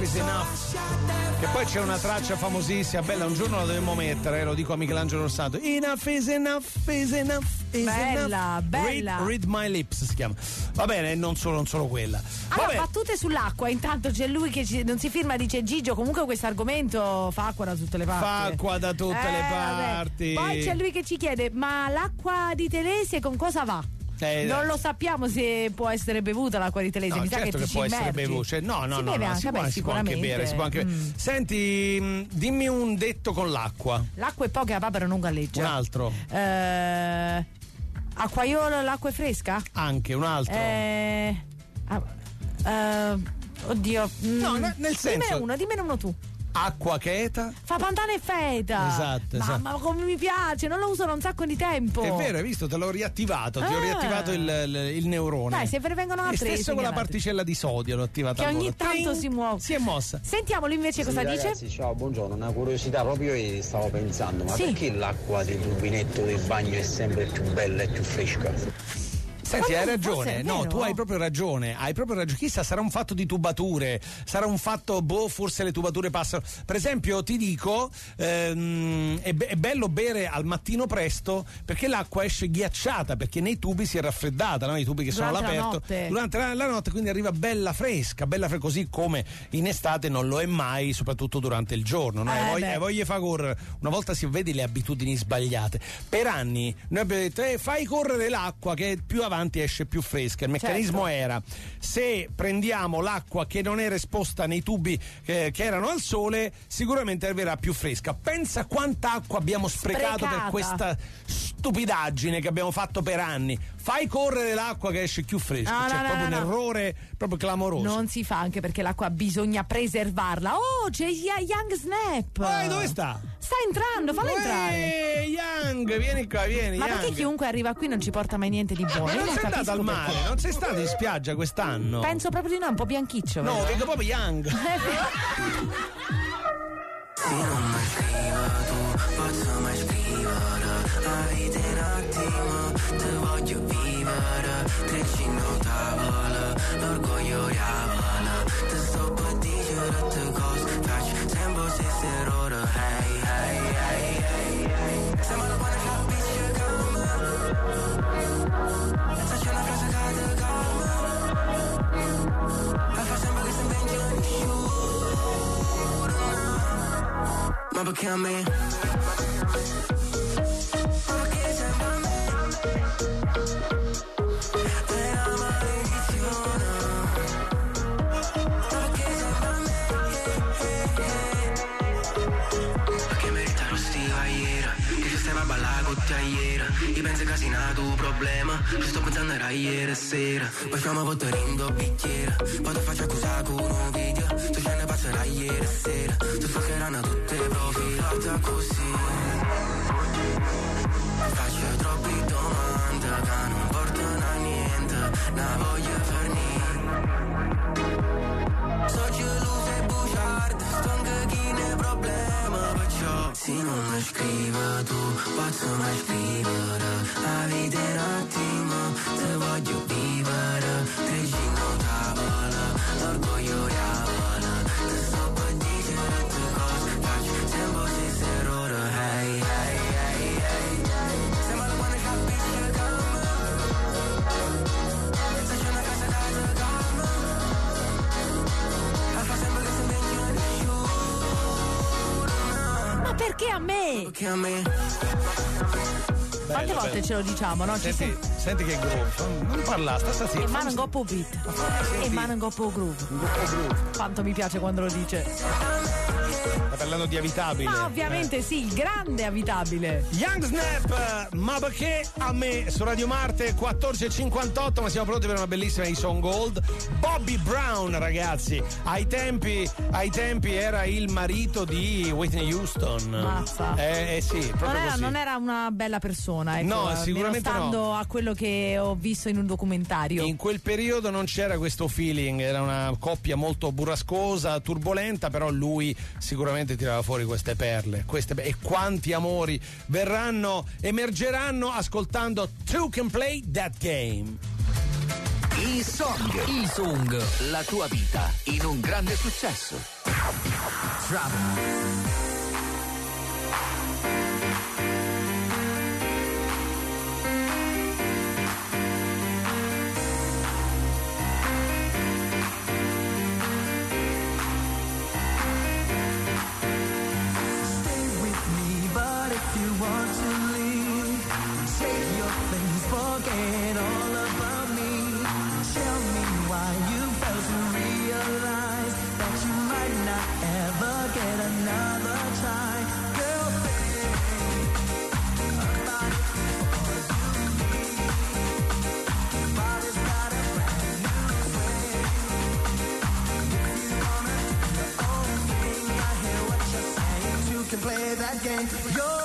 [SPEAKER 3] is enough. Che poi c'è una traccia famosissima, bella, un giorno la dovremmo mettere, lo dico a Michelangelo Rosato. Enough is enough, is enough, is
[SPEAKER 2] bella,
[SPEAKER 3] enough.
[SPEAKER 2] bella.
[SPEAKER 3] Read, read My Lips si chiama. Va bene, non solo, non solo quella.
[SPEAKER 2] Allora,
[SPEAKER 3] Vabbè.
[SPEAKER 2] battute sull'acqua, intanto c'è lui che ci, non si firma, dice Gigio, comunque questo argomento fa acqua da tutte le parti.
[SPEAKER 3] Fa acqua da tutte
[SPEAKER 2] Eh,
[SPEAKER 3] le
[SPEAKER 2] vabbè.
[SPEAKER 3] parti.
[SPEAKER 2] Poi c'è lui che ci chiede, ma l'acqua di Telese con cosa va?
[SPEAKER 3] Eh,
[SPEAKER 2] non lo sappiamo se può essere bevuta l'acqua di Telese,
[SPEAKER 3] No,
[SPEAKER 2] mi
[SPEAKER 3] certo
[SPEAKER 2] sa che,
[SPEAKER 3] che
[SPEAKER 2] ti
[SPEAKER 3] può
[SPEAKER 2] ci
[SPEAKER 3] essere
[SPEAKER 2] immergi.
[SPEAKER 3] bevuta. Cioè, no, no,
[SPEAKER 2] si
[SPEAKER 3] no,
[SPEAKER 2] beve
[SPEAKER 3] no,
[SPEAKER 2] anche,
[SPEAKER 3] si, può,
[SPEAKER 2] beh,
[SPEAKER 3] si può anche bere, si può anche bere.
[SPEAKER 2] Mm.
[SPEAKER 3] Senti, mh, dimmi un detto con l'acqua.
[SPEAKER 2] L'acqua è poca, la papera non galleggia.
[SPEAKER 3] Un altro.
[SPEAKER 2] Eh, acquaiolo, l'acqua è fresca?
[SPEAKER 3] Anche un altro.
[SPEAKER 2] Eh, ah, eh, oddio. mm,
[SPEAKER 3] No, no, nel senso-
[SPEAKER 2] Dimmene uno, dimmene uno tu.
[SPEAKER 3] Acqua cheta.
[SPEAKER 2] Fa pantana e feta.
[SPEAKER 3] Esatto,
[SPEAKER 2] ma,
[SPEAKER 3] esatto.
[SPEAKER 2] ma come mi piace, non lo uso da un sacco di tempo.
[SPEAKER 3] È vero, hai visto, te l'ho riattivato, ti ho
[SPEAKER 2] Ah.
[SPEAKER 3] riattivato il, il, il neurone.
[SPEAKER 2] Dai, se ve ne vengono
[SPEAKER 3] E
[SPEAKER 2] altre
[SPEAKER 3] stesso con la
[SPEAKER 2] segnalate.
[SPEAKER 3] particella di sodio l'ho attivata
[SPEAKER 2] Che ogni
[SPEAKER 3] ancora.
[SPEAKER 2] tanto
[SPEAKER 3] Ting!
[SPEAKER 2] si muove.
[SPEAKER 3] Si è mossa.
[SPEAKER 2] Sentiamolo invece cosa
[SPEAKER 7] Sì,
[SPEAKER 2] dice.
[SPEAKER 7] ragazzi, ciao, buongiorno, una curiosità, proprio io stavo pensando, ma
[SPEAKER 2] Sì.
[SPEAKER 7] perché l'acqua del rubinetto del bagno è sempre più bella e più fresca?
[SPEAKER 3] Senti,
[SPEAKER 2] Ma
[SPEAKER 3] hai
[SPEAKER 2] no, forse
[SPEAKER 3] ragione.
[SPEAKER 2] è
[SPEAKER 3] No,
[SPEAKER 2] vero.
[SPEAKER 3] tu hai proprio ragione. Hai proprio ragione. Chissà, sarà un fatto di tubature. Sarà un fatto, boh, forse le tubature passano. Per esempio, ti dico, ehm, è, be- è bello bere al mattino presto perché l'acqua esce ghiacciata, perché nei tubi si è raffreddata, no? I tubi che sono
[SPEAKER 2] Durante la
[SPEAKER 3] all'aperto.
[SPEAKER 2] notte.
[SPEAKER 3] Durante la, la notte, quindi arriva bella fresca, bella fresca, così come in estate non lo è mai, soprattutto durante il giorno. No?
[SPEAKER 2] Eh,
[SPEAKER 3] Hai voglia,
[SPEAKER 2] beh.
[SPEAKER 3] hai voglia di far correre. Una volta si vedi le abitudini sbagliate. Per anni noi abbiamo detto, eh, fai correre l'acqua che più avanti esce più fresca. Il meccanismo
[SPEAKER 2] Certo.
[SPEAKER 3] era, se prendiamo l'acqua che non era esposta nei tubi eh, che erano al sole, sicuramente arriverà più fresca. Pensa quanta acqua abbiamo sprecato
[SPEAKER 2] Sprecata.
[SPEAKER 3] per questa stupidaggine che abbiamo fatto per anni. Fai correre l'acqua che esce più fresca.
[SPEAKER 2] No,
[SPEAKER 3] C'è
[SPEAKER 2] no, no,
[SPEAKER 3] proprio
[SPEAKER 2] no,
[SPEAKER 3] un
[SPEAKER 2] no.
[SPEAKER 3] errore proprio clamoroso.
[SPEAKER 2] Non si fa, anche perché l'acqua bisogna preservarla. Oh, c'è Y- Young Snap.
[SPEAKER 3] Poi dove sta?
[SPEAKER 2] Sta entrando, fallo entrare.
[SPEAKER 3] Eh, Young, vieni qua, vieni.
[SPEAKER 2] Ma
[SPEAKER 3] Young.
[SPEAKER 2] perché chiunque arriva qui non ci porta mai niente di buono?
[SPEAKER 3] Ma
[SPEAKER 2] Io
[SPEAKER 3] non sei
[SPEAKER 2] capisco
[SPEAKER 3] andato al mare?
[SPEAKER 2] perché.
[SPEAKER 3] Non sei stato in spiaggia quest'anno?
[SPEAKER 2] Penso proprio di no, un po' bianchiccio.
[SPEAKER 3] No,
[SPEAKER 2] vero?
[SPEAKER 3] vedo proprio Young.
[SPEAKER 8] Se non mi scriva tu, posso mai scrivere la vita in attimo, te voglio vivere, tre cinno tavola, l'orgoglio riavola, te sto per dire te cose, faccio sempre stesse errore, hey, hey, hey, hey, hey. Sembra quando c'è la bici calma, se c'è una frase che ti calma, e fa sempre che sembra in giro. Ma perché a me? Ma perché sempre a me? È la maledizione. Ma perché sempre a me? Perché meritano sti ieri, che ci stiamo a ballare con te ieri. Io penso che sia nato un problema, ci sto pensando era ieri sera. Poi stiamo votando un bicchiere, poi ti faccio accusare con un video. Tu ce ne passerai ieri sera, tu fuccheranno tutte profilate così. Faccio troppe domande che non portano a niente, ne voglio fornire. So geloso e bugiardo, sto anche chi ne problema, perciò se non mi scrivi tu, posso mai scrivere la vita in attimo, te voglio vivere, tre cinno tavola, l'orgoglio riavola, te sto per dire te cose, faccio sempre stesse errore, hey, hey, hey, hey, hey. Sembra quando c'è la bici calma, se c'è una casa che ti calma, e fa sempre che sembra in giro nessuno.
[SPEAKER 2] Ma perché a me?
[SPEAKER 8] Perché a me?
[SPEAKER 2] Quante
[SPEAKER 3] Bello,
[SPEAKER 2] volte
[SPEAKER 3] bello.
[SPEAKER 2] ce lo diciamo, no? Ci
[SPEAKER 3] Senti, senti che groove. Non- Non parla, sta sta
[SPEAKER 2] E
[SPEAKER 3] zitto.
[SPEAKER 2] mano go po' beat. E mano go po' groove. Quanto mi piace quando lo dice.
[SPEAKER 3] Sta parlando di abitabile.
[SPEAKER 2] Ma ovviamente sì, il grande abitabile.
[SPEAKER 3] Young Snap, ma perché a me su Radio Marte quattordici e cinquantotto, ma siamo pronti per una bellissima Ison Gold. Bobby Brown, ragazzi, ai tempi, ai tempi era il marito di Whitney Houston.
[SPEAKER 2] Mazza.
[SPEAKER 3] Eh, eh sì, proprio
[SPEAKER 2] Non era,
[SPEAKER 3] così.
[SPEAKER 2] non era una bella persona, ecco,
[SPEAKER 3] No,
[SPEAKER 2] almeno
[SPEAKER 3] sicuramente
[SPEAKER 2] stando
[SPEAKER 3] no.
[SPEAKER 2] a quello che ho visto in un documentario.
[SPEAKER 3] In quel periodo non c'era questo feeling, era una coppia molto burrascosa, turbolenta, però lui sicuramente tirava fuori queste perle, queste e quanti amori verranno, emergeranno ascoltando Two Can Play That Game.
[SPEAKER 9] I Song, I Song, la tua vita in un grande successo.
[SPEAKER 8] Drop.
[SPEAKER 9] Forget all about me. Tell me why you failed to realize that you might not ever get another try. Girl, baby, about it for you. Your body's got a brand new swing. If you wanna do your own thing, I hear what you're saying. You can play that game. You're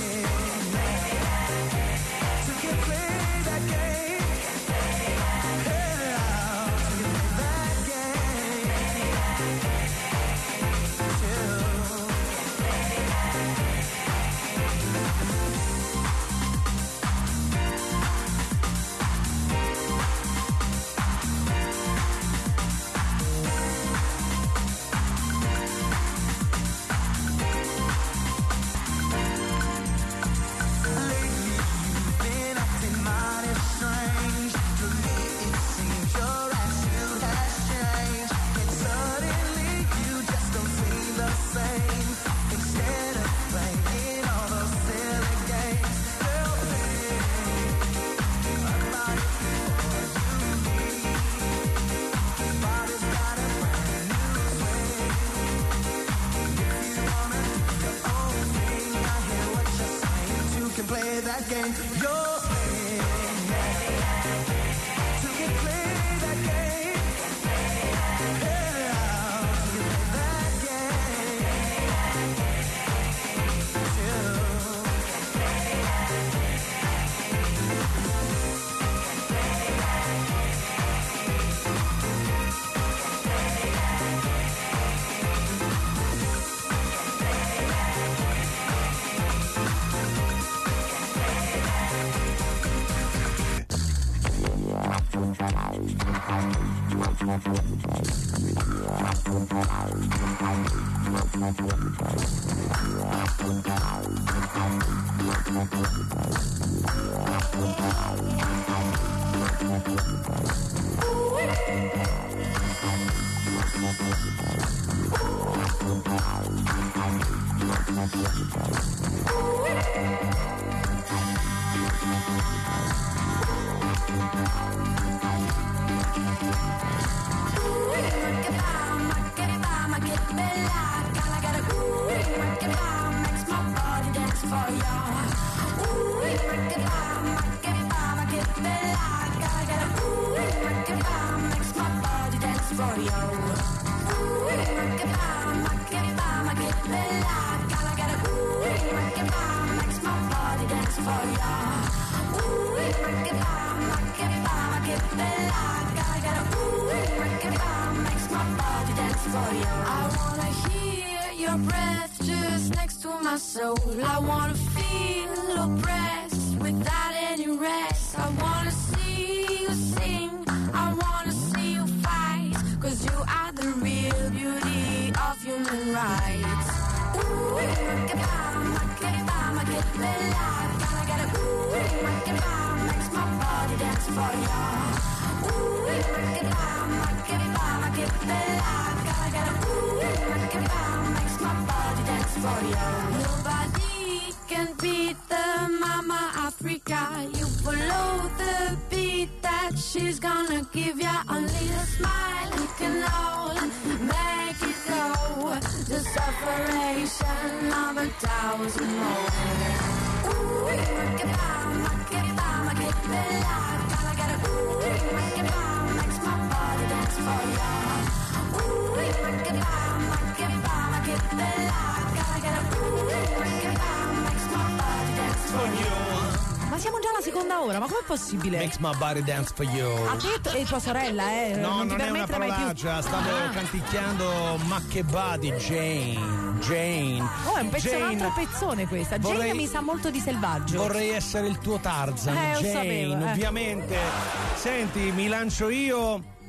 [SPEAKER 2] ora, ma com'è possibile?
[SPEAKER 3] Makes my body dance for you.
[SPEAKER 2] A te e tua sorella, eh?
[SPEAKER 3] No,
[SPEAKER 2] non,
[SPEAKER 3] non
[SPEAKER 2] ti
[SPEAKER 3] è una parolaccia, più... stavo ah. canticchiando Ma che body, Jane. Jane.
[SPEAKER 2] Oh, è un pezzo,
[SPEAKER 3] Jane.
[SPEAKER 2] un altro pezzone questa. Vorrei, Jane mi sa molto di Selvaggio.
[SPEAKER 3] Vorrei essere il tuo Tarzan,
[SPEAKER 2] eh,
[SPEAKER 3] Jane,
[SPEAKER 2] sapevo, eh.
[SPEAKER 3] ovviamente. Senti, mi lancio io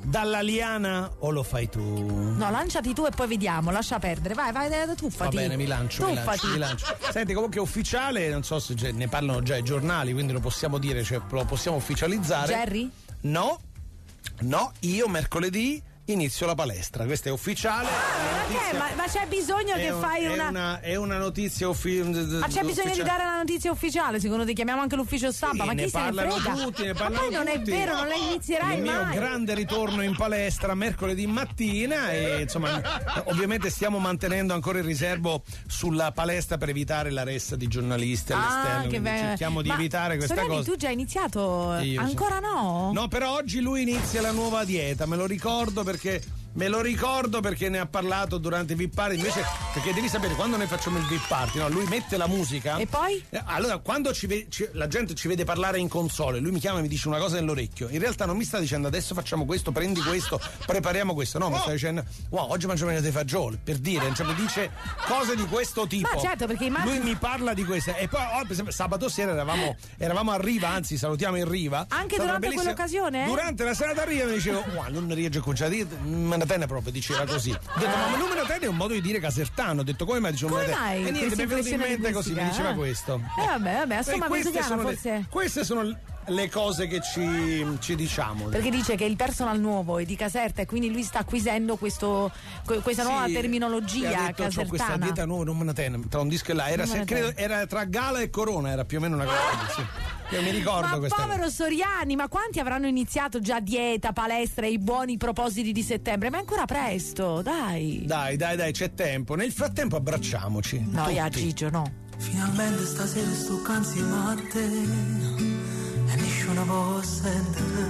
[SPEAKER 3] dalla liana o lo fai tu?
[SPEAKER 2] No, lanciati tu e poi vediamo, lascia perdere. Vai, vai, tuffati.
[SPEAKER 3] Va bene, mi lancio, mi lancio, mi lancio. Senti, comunque è ufficiale, non so se ne parlano già i giornali, quindi lo possiamo dire, cioè lo possiamo ufficializzare.
[SPEAKER 2] Jerry?
[SPEAKER 3] No, no, io mercoledì inizio la palestra, questo è ufficiale.
[SPEAKER 2] Ah, perché? Ma, ma c'è bisogno che
[SPEAKER 3] un,
[SPEAKER 2] fai
[SPEAKER 3] è
[SPEAKER 2] una...
[SPEAKER 3] una. È una notizia ufficiale.
[SPEAKER 2] Ma c'è bisogno ufficiale. di dare la notizia ufficiale? Secondo te chiamiamo anche l'ufficio stampa?
[SPEAKER 3] Sì,
[SPEAKER 2] ma chi se ne frega?
[SPEAKER 3] Tutti, ne
[SPEAKER 2] ma poi non
[SPEAKER 3] tutti.
[SPEAKER 2] è vero, non la inizierai
[SPEAKER 3] Il
[SPEAKER 2] mai.
[SPEAKER 3] mio grande ritorno in palestra mercoledì mattina e insomma ovviamente stiamo mantenendo ancora il riservo sulla palestra per evitare la ressa di giornalisti all'esterno.
[SPEAKER 2] Ah, che be-
[SPEAKER 3] cerchiamo di
[SPEAKER 2] ma
[SPEAKER 3] evitare questa
[SPEAKER 2] Soriani,
[SPEAKER 3] cosa.
[SPEAKER 2] tu già hai iniziato?
[SPEAKER 3] Io
[SPEAKER 2] ancora
[SPEAKER 3] sì.
[SPEAKER 2] no?
[SPEAKER 3] No, però oggi lui inizia la nuova dieta, me lo ricordo perché Me lo ricordo perché ne ha parlato durante il V I P Party, invece, perché devi sapere, quando noi facciamo il V I P Party, no, lui mette la musica.
[SPEAKER 2] E poi?
[SPEAKER 3] Eh, allora, quando ci ve- ci, la gente ci vede parlare in console, lui mi chiama e mi dice una cosa nell'orecchio. In realtà non mi sta dicendo adesso facciamo questo, prendi questo, prepariamo questo. No, mi sta dicendo wow, oggi mangiamo dei fagioli, per dire, cioè mi dice cose di questo tipo.
[SPEAKER 2] Ma certo, perché immagino...
[SPEAKER 3] Lui mi parla di queste. E poi, oh, per esempio, sabato sera eravamo, eravamo a Riva, anzi salutiamo in Riva.
[SPEAKER 2] Anche durante quell'occasione?
[SPEAKER 3] Durante la serata a Riva mi dicevo, wow, non riesco a conciare, me ne tenne proprio, diceva così. Ho detto, ma numero te è un modo di dire casertano. Ho detto, come mai? Dicevo,
[SPEAKER 2] come mai?
[SPEAKER 3] E niente, mi è venuto in mente così, mi diceva
[SPEAKER 2] eh?
[SPEAKER 3] questo.
[SPEAKER 2] Eh vabbè, vabbè, insomma, Vesuviano forse...
[SPEAKER 3] Le, queste sono le cose che ci, ci diciamo.
[SPEAKER 2] Perché dice che il personal nuovo è di Caserta e quindi lui sta acquisendo questo, questa
[SPEAKER 3] sì,
[SPEAKER 2] nuova terminologia
[SPEAKER 3] detto,
[SPEAKER 2] casertana.
[SPEAKER 3] Questa dieta nuova, non me ne tenne, tra un disco e là. Era, se, credo, era tra Gala e Corona, era più o meno una cosa così. Io mi ricordo
[SPEAKER 2] ma
[SPEAKER 3] questa
[SPEAKER 2] povero
[SPEAKER 3] cosa.
[SPEAKER 2] Soriani, ma quanti avranno iniziato già dieta, palestra e i buoni propositi di settembre? Ma è ancora presto, dai.
[SPEAKER 3] Dai, dai, dai, c'è tempo. Nel frattempo abbracciamoci.
[SPEAKER 2] No,
[SPEAKER 3] tutti.
[SPEAKER 2] ya Gigio, no.
[SPEAKER 9] Finalmente stasera sto insieme a te e nessuno può sentire.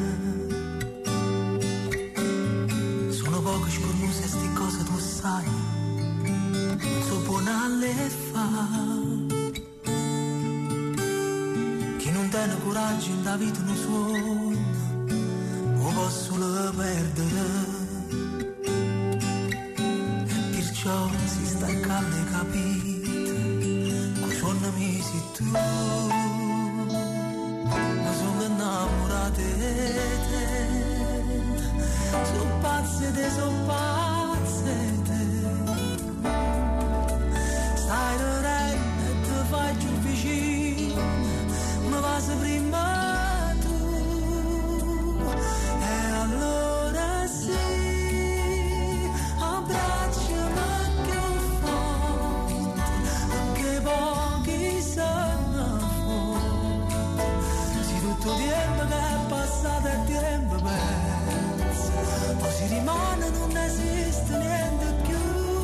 [SPEAKER 9] Sono poche scormuse sti cose tu sai, non so buona le fa. Chi non tiene coraggio in da vita non suona, lo posso le perdere. E perciò si sta a calle capite, con suona mesi tu. Ma sono innamorate te, sono pazze te, sono pazze te. Stai dorendo e ti fai giù vicino, ma vas prima tu. E allora sì, abbracciami più forte, che pochi sono fuori. Si tutto tempo che è passato è tempo perso, poi si rimane non esiste niente più.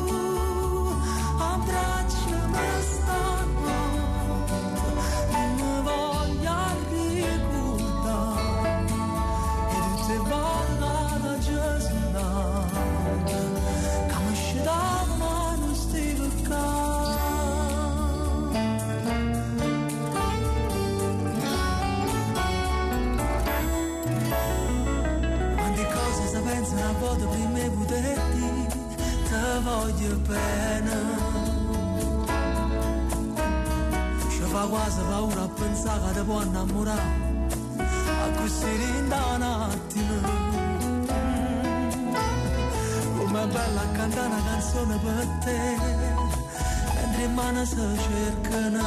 [SPEAKER 9] Abbracciami stanotte, non mi voglio ricordare, e tutte volte da giornata che mi scendava ma non stavo quante cose si pensano a volte prima di poterti, te voglio bene. Ci fa quasi paura a pensare che ti può innamorare a così rinda un attimo. Com'è bella a cantare una canzone per te, mentre in mano si cercano.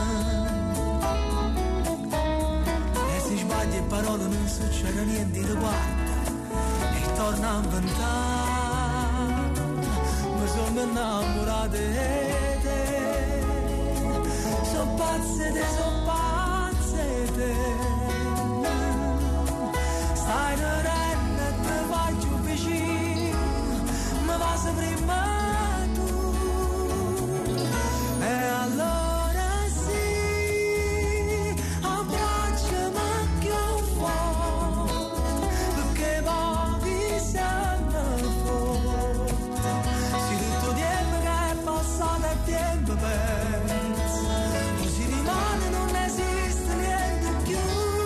[SPEAKER 9] E se sbagli e parole non succede niente, ti guarda e torna a inventare. Mi sono innamorata di te, sono pazze te, sono pazze te. Stai dorendo e te vai giù vicino, ma vas prima tu. E allora sì, abbracciami più forte, perché pochi sanno forte. Si tutto tempo che è passato è tempo perso, non si rimane, non esiste niente più.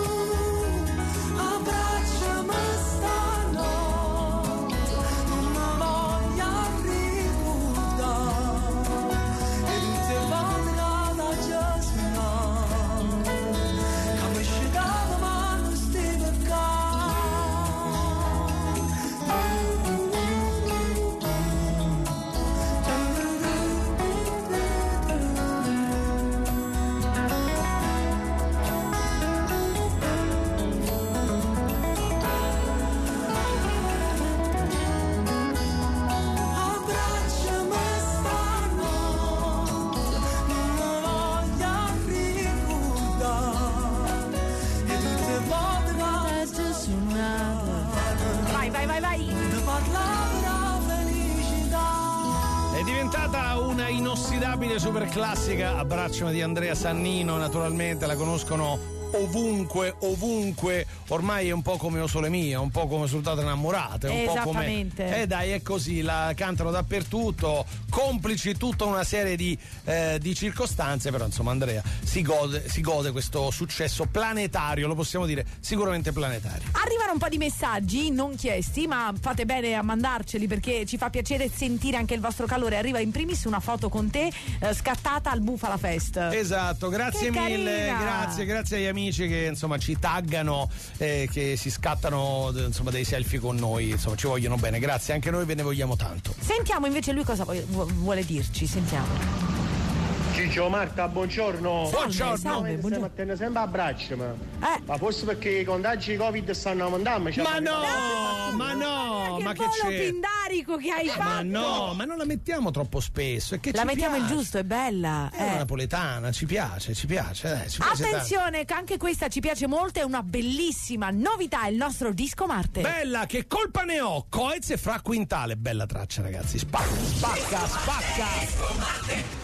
[SPEAKER 2] vai, vai.
[SPEAKER 9] Ti parlavo della felicità.
[SPEAKER 3] È diventata una inossidabile super classica. Abbracciami di Andrea Sannino, naturalmente la conoscono ovunque, ovunque, ormai è un po' come O Sole Mio, un po' come Soldato Innamorato, un po' come
[SPEAKER 2] Esattamente.
[SPEAKER 3] eh dai, è così, la cantano dappertutto, complici tutta una serie di, eh, di circostanze, però insomma Andrea si gode, si gode questo successo planetario, lo possiamo dire, sicuramente planetario.
[SPEAKER 2] Arrivano un po' di messaggi non chiesti, ma fate bene a mandarceli perché ci fa piacere sentire anche il vostro calore. Arriva in primis una foto con te eh, scattata al Bufala Fest.
[SPEAKER 3] Esatto, grazie
[SPEAKER 2] Che
[SPEAKER 3] mille,
[SPEAKER 2] carina.
[SPEAKER 3] grazie, grazie agli amici che insomma ci taggano, eh, che si scattano insomma dei selfie con noi, insomma ci vogliono bene, grazie, anche noi ve ne vogliamo tanto.
[SPEAKER 2] Sentiamo invece lui cosa vu- vuole dirci, sentiamo.
[SPEAKER 10] Ciccio Marta, buongiorno.
[SPEAKER 2] Salve,
[SPEAKER 3] Buongiorno.
[SPEAKER 2] salve,
[SPEAKER 10] Noi
[SPEAKER 2] buongiorno.
[SPEAKER 10] stiamo sempre a braccio, ma.
[SPEAKER 2] Eh.
[SPEAKER 10] Ma forse perché i contagi di Covid stanno aumentando. cioè-
[SPEAKER 3] Ma no, ma no,
[SPEAKER 2] che
[SPEAKER 3] ma che
[SPEAKER 2] volo
[SPEAKER 3] c'è?
[SPEAKER 2] pindarico che hai fatto.
[SPEAKER 3] Ma no, ma non la mettiamo troppo spesso, è che
[SPEAKER 2] La
[SPEAKER 3] ci
[SPEAKER 2] mettiamo
[SPEAKER 3] piace.
[SPEAKER 2] il giusto, è bella.
[SPEAKER 3] È una
[SPEAKER 2] eh.
[SPEAKER 3] napoletana, ci piace, ci piace, eh, ci piace tanto.
[SPEAKER 2] Attenzione, che anche questa ci piace molto, è una bellissima novità, il nostro disco Marte.
[SPEAKER 3] Bella, che colpa ne ho? Coez e Fra Quintale, bella traccia ragazzi, spacca, spacca, spacca.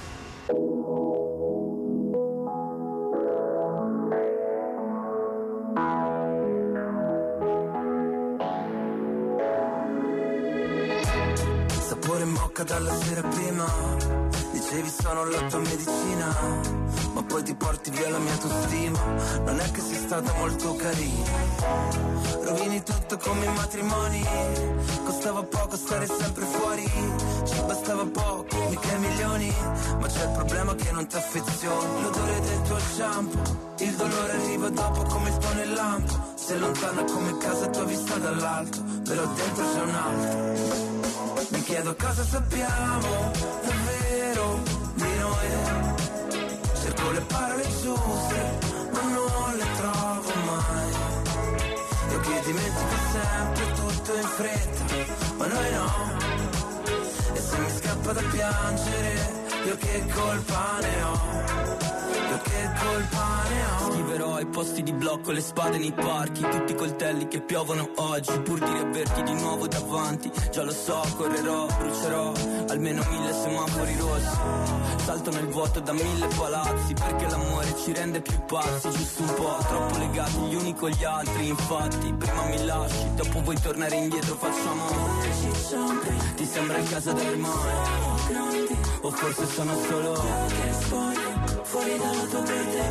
[SPEAKER 8] Sapore in bocca dalla sera prima. Dicevi sono la tua medicina, ma poi ti porti via la mia autostima. Non è che sei stata molto carina. Rovini tutto come i matrimoni. Costava poco stare sempre fuori. Ci bastava poco, mica i milioni. Ma c'è il problema che non ti affezioni. L'odore del tuo shampoo, il dolore arriva dopo come il tuo nel lampo. Sei lontana come casa tua vista dall'alto, però dentro c'è un altro. Mi chiedo cosa sappiamo davvero di noi. Cerco le parole giuste, ma non le trovo mai. Io che dimentico sempre tutto in fretta, ma noi no. E se mi scappa da piangere, io che colpa ne ho? Io che colpa ne ho? Scriverò ai posti di blocco, le spade nei parchi, tutti i coltelli che piovono oggi, pur di riaverti di nuovo davanti. Già lo so, correrò, brucerò almeno mille semafori rossi. Salto nel vuoto da mille palazzi, perché l'amore ci rende più pazzi. Giusto un po', troppo legati gli uni con gli altri. Infatti, prima mi lasci, dopo vuoi tornare indietro, facciamo. Ti sembra in casa delle mani, o forse sono solo fuori dalla tua vita.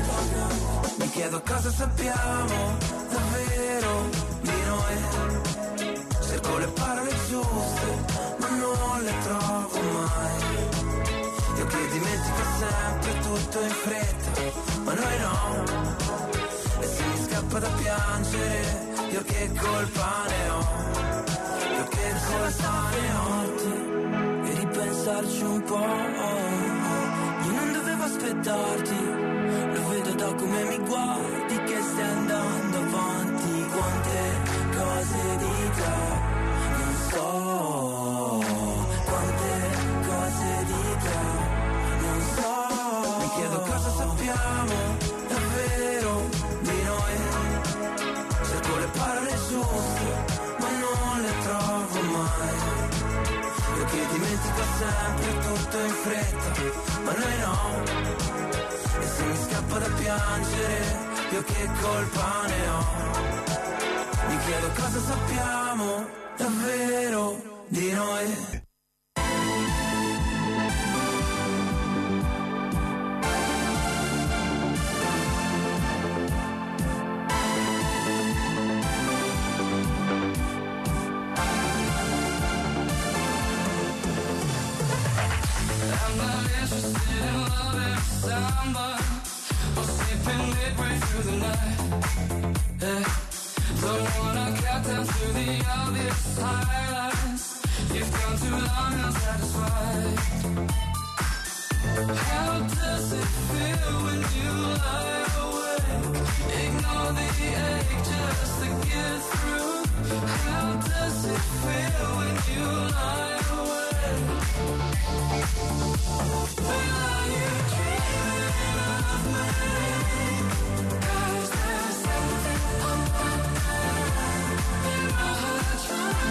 [SPEAKER 8] Mi chiedo cosa sappiamo davvero di noi. Cerco le parole giuste, ma non le trovo mai. Io che dimentico sempre tutto in fretta, ma noi no. E se mi scappa da piangere, io che colpa ne ho? Io che colpa ne ho? E ripensarci un po'. Io non dovevo aspettarti, lo vedo da come mi guardi che stai andando avanti. Quante cose di te non so, quante cose di te non so. Mi chiedo cosa sappiamo davvero di noi. Cerco le parole giuste, ma non le trovo mai. Io che dimentico sempre tutto in fretta, ma noi no. E se mi scappa da piangere, io che colpa ne ho? Mi chiedo cosa sappiamo davvero di noi.
[SPEAKER 9] I'm not interested in loving someone or sleeping midway through the night. Hey, don't wanna count down to the obvious highlights. You've gone too long unsatisfied. How does it feel when you lie awake? Ignore the ache just to get through. How does it feel when you lie awake? Are you dreaming of me? 'Cause there's something on my mind in my heart.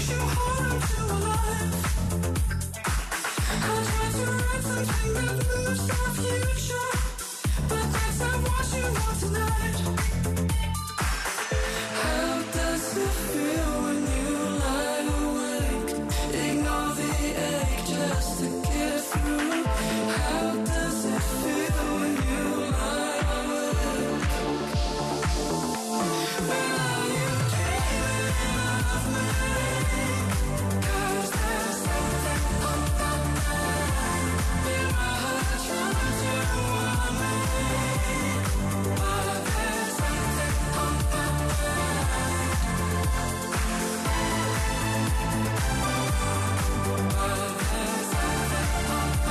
[SPEAKER 9] you harder to alive. I tried to write something that moves our future, but that's not what you want tonight. How does it feel when you lie awake? Ignore the ache just to get through. How does it feel when you lie awake? Well, are you dreaming of me? 'Cause there's something on my mind. In my heart trying to warn me. But there's something on my mind. But there's something on my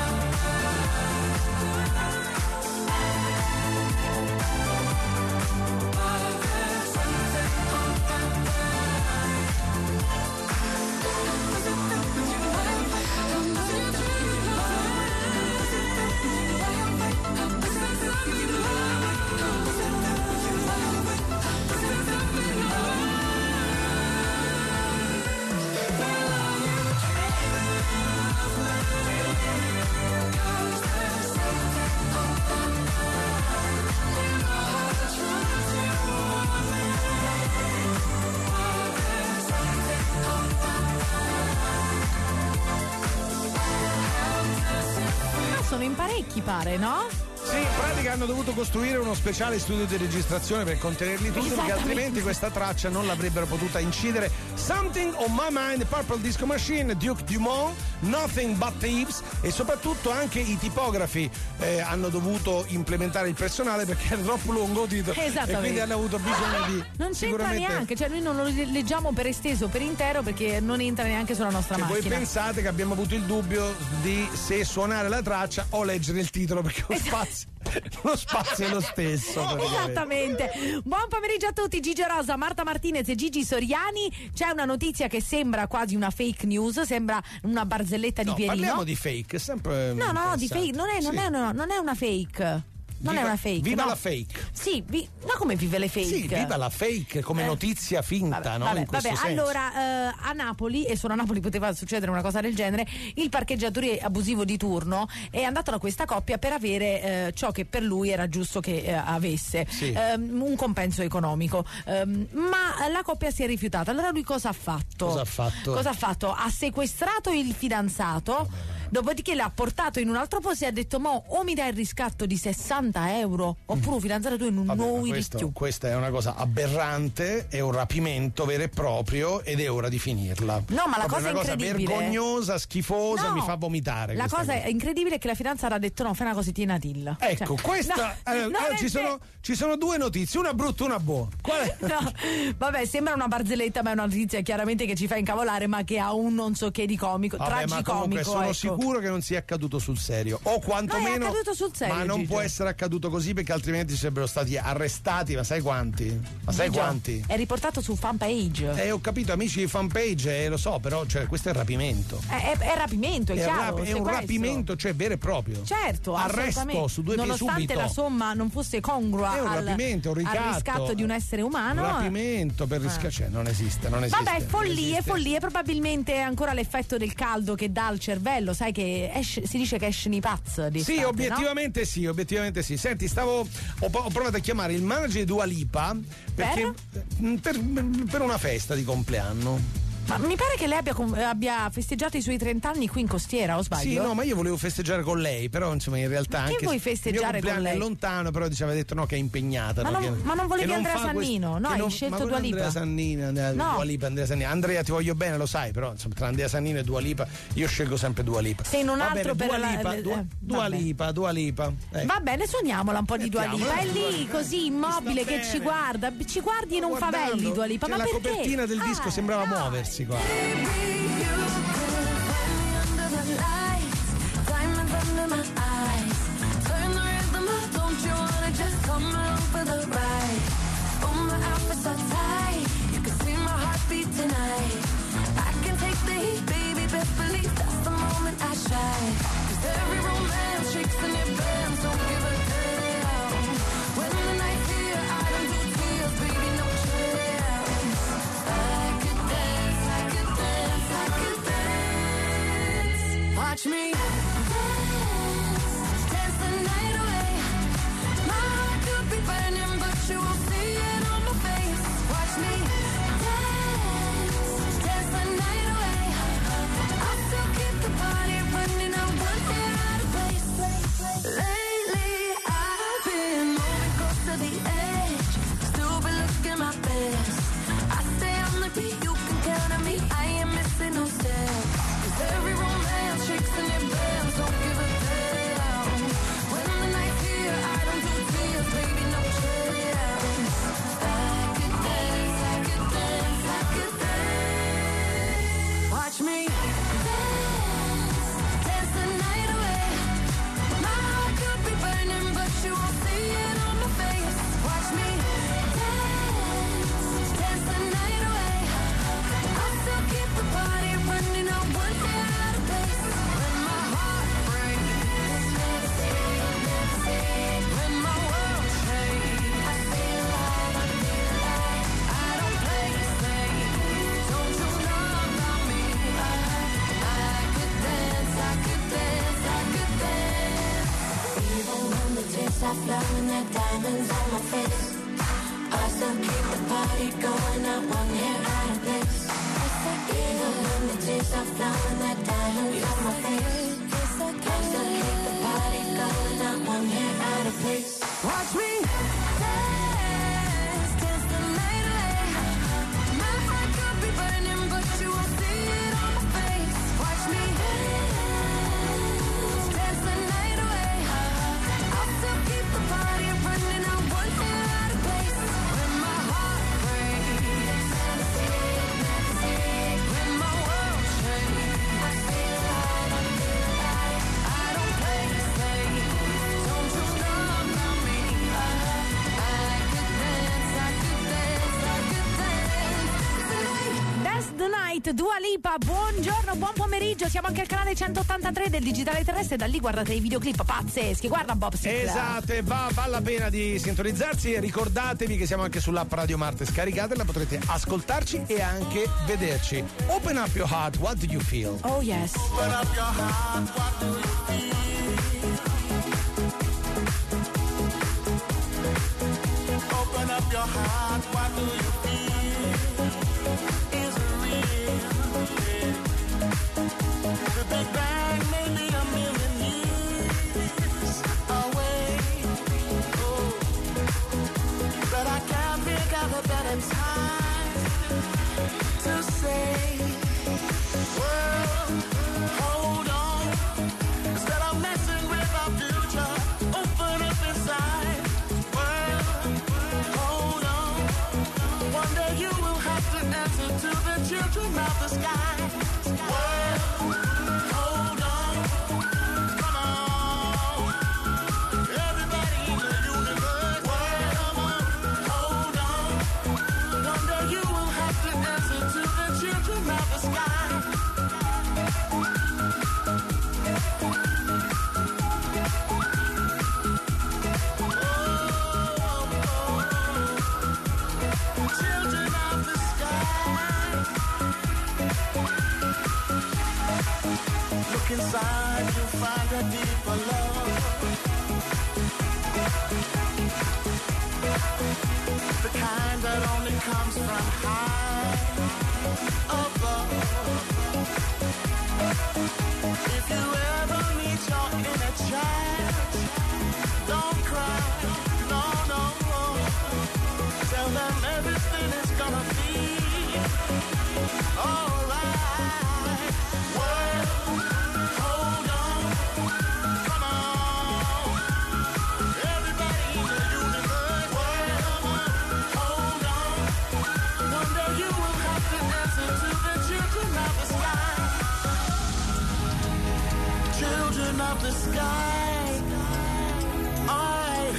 [SPEAKER 2] Sono in parecchi, pare, no?
[SPEAKER 3] Sì, in pratica hanno dovuto costruire uno speciale studio di registrazione per contenerli tutti, perché altrimenti questa traccia non l'avrebbero potuta incidere. Something on My Mind, Purple Disco Machine, Duke Dumont, Nothing But Thieves, e soprattutto anche i tipografi eh, hanno dovuto implementare il personale perché era troppo lungo il titolo, e quindi hanno avuto bisogno di
[SPEAKER 2] non c'entra
[SPEAKER 3] sicuramente...
[SPEAKER 2] neanche, cioè noi non lo leggiamo per esteso, per intero, perché non entra neanche sulla nostra
[SPEAKER 3] Cioè, voi
[SPEAKER 2] macchina.
[SPEAKER 3] pensate che abbiamo avuto il dubbio di se suonare la traccia o leggere il titolo, perché lo spazio, lo spazio è lo stesso.
[SPEAKER 2] Esattamente. Buon pomeriggio a tutti, Gigi Rosa, Marta Martinez e Gigi Soriani. C'è una notizia che sembra quasi una fake news, sembra una barzelletta di
[SPEAKER 3] No,
[SPEAKER 2] Pierino.
[SPEAKER 3] parliamo di fake, sempre.
[SPEAKER 2] No, no, no, di fake, non è, non
[SPEAKER 3] Sì.
[SPEAKER 2] è, una, non è una fake. Non
[SPEAKER 3] Viva-
[SPEAKER 2] è una fake.
[SPEAKER 3] viva
[SPEAKER 2] no.
[SPEAKER 3] la fake.
[SPEAKER 2] Sì, vi, no, come vive le fake?
[SPEAKER 3] Sì, viva la fake come
[SPEAKER 2] Eh.
[SPEAKER 3] notizia finta,
[SPEAKER 2] Vabbè,
[SPEAKER 3] no?
[SPEAKER 2] vabbè,
[SPEAKER 3] In questo
[SPEAKER 2] vabbè,
[SPEAKER 3] senso.
[SPEAKER 2] allora eh, a Napoli, e solo a Napoli poteva succedere una cosa del genere, il parcheggiatore abusivo di turno è andato da questa coppia per avere eh, ciò che per lui era giusto che eh, avesse,
[SPEAKER 3] Sì.
[SPEAKER 2] ehm, un compenso economico, Ehm, ma la coppia si è rifiutata. Allora lui cosa ha fatto?
[SPEAKER 3] Cosa ha fatto?
[SPEAKER 2] Cosa ha fatto? Ha sequestrato il fidanzato, dopodiché l'ha portato in un altro posto e ha detto: mo o mi dai il riscatto di sessanta euro oppure fidanzato tu non
[SPEAKER 3] Vabbè, ma
[SPEAKER 2] noi di
[SPEAKER 3] questo-
[SPEAKER 2] più.
[SPEAKER 3] questa è una cosa aberrante, è un rapimento vero e proprio ed è ora di finirla.
[SPEAKER 2] No, ma la
[SPEAKER 3] Proprio
[SPEAKER 2] cosa
[SPEAKER 3] una cosa
[SPEAKER 2] incredibile-
[SPEAKER 3] vergognosa, schifosa,
[SPEAKER 2] No,
[SPEAKER 3] mi fa vomitare.
[SPEAKER 2] La
[SPEAKER 3] questa
[SPEAKER 2] cosa incredibile è che la fidanzata ha detto: no, fai una cosettina a Tilla.
[SPEAKER 3] Ecco,
[SPEAKER 2] Cioè,
[SPEAKER 3] questa.
[SPEAKER 2] no,
[SPEAKER 3] eh,
[SPEAKER 2] non
[SPEAKER 3] allora,
[SPEAKER 2] è
[SPEAKER 3] ci, sono, ci sono due notizie, una brutta e una buona. Qual è?
[SPEAKER 2] No, vabbè, sembra una barzelletta, ma è una notizia chiaramente che ci fa incavolare, ma che ha un non so che di comico,
[SPEAKER 3] Vabbè, ma comunque
[SPEAKER 2] tragicomico.
[SPEAKER 3] sono
[SPEAKER 2] ecco.
[SPEAKER 3] sicuro che non sia accaduto sul serio, o
[SPEAKER 2] No,
[SPEAKER 3] quantomeno.
[SPEAKER 2] è accaduto sul serio,
[SPEAKER 3] ma non
[SPEAKER 2] Gigio.
[SPEAKER 3] può essere accaduto così, perché altrimenti sarebbero stati arrestati, ma sai quanti? Ma sai
[SPEAKER 2] Gigio,
[SPEAKER 3] quanti?
[SPEAKER 2] È riportato su fanpage.
[SPEAKER 3] Eh, ho capito, amici di fanpage, eh, lo so, però cioè, questo è rapimento.
[SPEAKER 2] È, è- è rapimento, è,
[SPEAKER 3] È,
[SPEAKER 2] chiaro.
[SPEAKER 3] rap- è un
[SPEAKER 2] sequestro.
[SPEAKER 3] rapimento, cioè vero e proprio.
[SPEAKER 2] Certo,
[SPEAKER 3] arresto
[SPEAKER 2] assolutamente.
[SPEAKER 3] su due piedi
[SPEAKER 2] Nonostante
[SPEAKER 3] subito.
[SPEAKER 2] la somma non fosse congrua
[SPEAKER 3] È un
[SPEAKER 2] al,
[SPEAKER 3] rapimento, un
[SPEAKER 2] al
[SPEAKER 3] ricatto.
[SPEAKER 2] riscatto di un essere umano.
[SPEAKER 3] Rapimento per riscatto, cioè non esiste, non esiste.
[SPEAKER 2] Vabbè,
[SPEAKER 3] non
[SPEAKER 2] follie,
[SPEAKER 3] esiste.
[SPEAKER 2] follie, probabilmente è ancora l'effetto del caldo che dà al cervello, sai che esce- si dice che escono i pazzi di
[SPEAKER 3] Sì,
[SPEAKER 2] estate,
[SPEAKER 3] obiettivamente sì, obiettivamente sì. Senti, stavo ho, ho provato a chiamare il manager di Dua Lipa perché per, per una festa di compleanno.
[SPEAKER 2] Ma mi pare che lei abbia, com- abbia festeggiato i suoi trenta anni qui in costiera, o sbaglio?
[SPEAKER 3] Sì, no, ma io volevo festeggiare con lei, però insomma in realtà
[SPEAKER 2] Che
[SPEAKER 3] anche
[SPEAKER 2] vuoi
[SPEAKER 3] se-
[SPEAKER 2] festeggiare
[SPEAKER 3] il mio
[SPEAKER 2] con
[SPEAKER 3] compleanno
[SPEAKER 2] lei?
[SPEAKER 3] è lontano, però diceva detto no, che è impegnata.
[SPEAKER 2] Ma
[SPEAKER 3] no,
[SPEAKER 2] non-
[SPEAKER 3] che-
[SPEAKER 2] ma non volevi
[SPEAKER 3] che
[SPEAKER 2] Andrea
[SPEAKER 3] fa quest-
[SPEAKER 2] Sannino? No,
[SPEAKER 3] che
[SPEAKER 2] hai
[SPEAKER 3] non-
[SPEAKER 2] scelto
[SPEAKER 3] ma pure
[SPEAKER 2] Dua Lipa?
[SPEAKER 3] Andrea Sannino, Andrea,
[SPEAKER 2] No.
[SPEAKER 3] Dua Lipa, Andrea Sannino. Andrea, ti voglio bene, lo sai, però insomma tra Andrea Sannino e Dua Lipa io scelgo sempre Dua Lipa.
[SPEAKER 2] Sei in un
[SPEAKER 3] Va
[SPEAKER 2] altro
[SPEAKER 3] bene,
[SPEAKER 2] per
[SPEAKER 3] Dua
[SPEAKER 2] la-
[SPEAKER 3] Lipa,
[SPEAKER 2] le-
[SPEAKER 3] Dua,
[SPEAKER 2] eh,
[SPEAKER 3] Dua
[SPEAKER 2] vabbè.
[SPEAKER 3] Lipa, Dua Lipa. Ecco.
[SPEAKER 2] Va bene, suoniamola un po' di Dua
[SPEAKER 3] Mettiamola.
[SPEAKER 2] Lipa. È lì così immobile
[SPEAKER 3] Sta
[SPEAKER 2] che
[SPEAKER 3] bene.
[SPEAKER 2] ci guarda, ci guardi in un
[SPEAKER 3] Guardando,
[SPEAKER 2] favelli Dua Lipa.
[SPEAKER 3] cioè,
[SPEAKER 2] Ma
[SPEAKER 3] la
[SPEAKER 2] perché?
[SPEAKER 3] copertina del disco
[SPEAKER 2] Ah,
[SPEAKER 3] sembrava
[SPEAKER 2] dai.
[SPEAKER 3] muoversi qua.
[SPEAKER 1] Every romance shakes in your bands, don't give a damn. When the night's here, I don't do tears, baby, no chance. I could dance, I could dance. Watch me dance, dance the night away. My heart could be burning, but you won't see it on my face. Watch me dance, dance the night away. I'll still keep the party running. I won't get out of place. Lately I've been moving close to the edge, still been looking my best. I stay on the beat, you can count on me. I ain't missing no steps. 'Cause every romance shakes and it bends, don't give a damn. When the night's here, I don't do tears, baby, no chance. I could dance, I could dance, I could dance. Watch me dance, dance the night away. My heart could be burning, but you won't see it on my face. Watch me dance, dance the night away. I'll still keep the party running. I won't get out of place. When my heart breaks, when my world shakes, I feel like, I feel like I don't play safe. Don't you know about me? I, I could dance, I could dance, I could dance. Even when the tears stop flowing, like diamonds on my face, I still keep the party going. I won't get out of place. Even when the tears stop flowing, like diamonds on my face, I still keep the party going. I won't get out of place. Watch me dance, dance the night away. My heart could be burning, but you won't see it on my face. Watch me dance, dance the night away. I'll still keep the party running. I won't get out of place. When my heart breaks, when my world shakes, I feel like, I feel like I don't play safe. Don't you know about me? I, I could dance, I could dance, I could dance.
[SPEAKER 2] Dance the Night, Dua Lipa, buongiorno, buon pomeriggio, siamo anche al canale centottantatre del Digitale Terrestre, da lì guardate i videoclip pazzeschi, guarda Bob Sinclair.
[SPEAKER 3] Esatto, e va, vale la pena di sintonizzarsi e ricordatevi che siamo anche sull'app Radio Marte, scaricatela, potrete ascoltarci e anche vederci. Open up your heart, what do you feel?
[SPEAKER 2] Oh yes.
[SPEAKER 9] Open up your heart, what do you feel? Open up your heart, what do you feel? Is it real? The Big Bang may be a million years away. Oh, but I can't think of a better time to say, well, hold on. Instead of messing with our future, open up inside. Well, hold on. One day you will have to answer to the children of the sky. Well, hold on. Come on. Everybody in the universe. Well, come on. Hold on. One day you will have to answer to the children of the sky. Children of the sky. Look inside, you'll find a deeper love. The kind that only comes from high above. If you ever meet your inner child, don't cry, no, no. Tell them everything is gonna be alright. Well, hold on, come on. Everybody in the universe. Well, hold on. One day you will have to answer to the children of the sky. Children of the sky. Alright.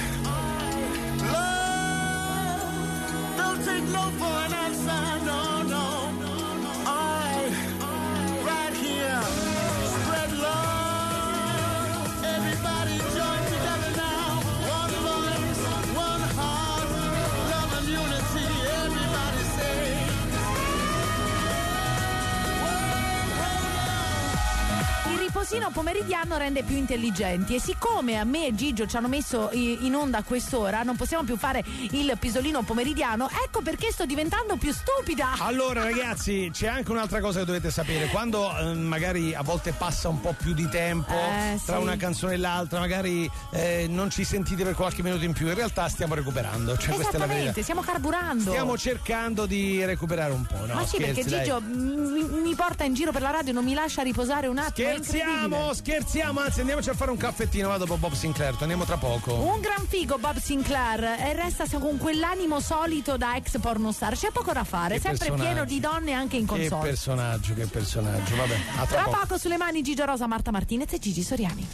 [SPEAKER 9] Love. Don't take no for an answer, no, no. Alright. Right here. Spread love. Everybody join together now. One voice, one heart. Love and unity. Everybody say.
[SPEAKER 2] Il riposino pomeridiano rende più intelligenti e siccome a me e Gigio ci hanno messo in onda a quest'ora, non possiamo più fare il pisolino pomeridiano, ecco perché sto diventando più stupida.
[SPEAKER 3] Allora ragazzi, c'è anche un'altra cosa che dovete sapere. Quando eh, magari a volte passa un po' più di tempo
[SPEAKER 2] eh,
[SPEAKER 3] tra
[SPEAKER 2] sì.
[SPEAKER 3] una canzone e l'altra, magari eh, non ci sentite per qualche minuto in più, in realtà stiamo recuperando, cioè questa è la verità.
[SPEAKER 2] Esattamente, stiamo carburando.
[SPEAKER 3] Stiamo cercando di recuperare un po', no?
[SPEAKER 2] Ma sì,
[SPEAKER 3] Scherzi,
[SPEAKER 2] perché
[SPEAKER 3] dai.
[SPEAKER 2] Gigio mi, mi porta in giro per la radio, non mi lascia riposare un attimo.
[SPEAKER 3] Scherziamo, scherziamo, anzi andiamoci a fare un caffettino, va dopo Bob Sinclair, torniamo tra poco.
[SPEAKER 2] Un gran figo Bob Sinclair e resta con quell'animo solito da ex pornostar, c'è poco da fare,
[SPEAKER 3] Che
[SPEAKER 2] sempre
[SPEAKER 3] personaggio.
[SPEAKER 2] pieno di donne anche in
[SPEAKER 3] Che
[SPEAKER 2] console.
[SPEAKER 3] personaggio, che personaggio, vabbè, a tra,
[SPEAKER 2] Tra
[SPEAKER 3] poco.
[SPEAKER 2] poco sulle mani Gigio Rosa, Marta Martinez e Gigi Soriani.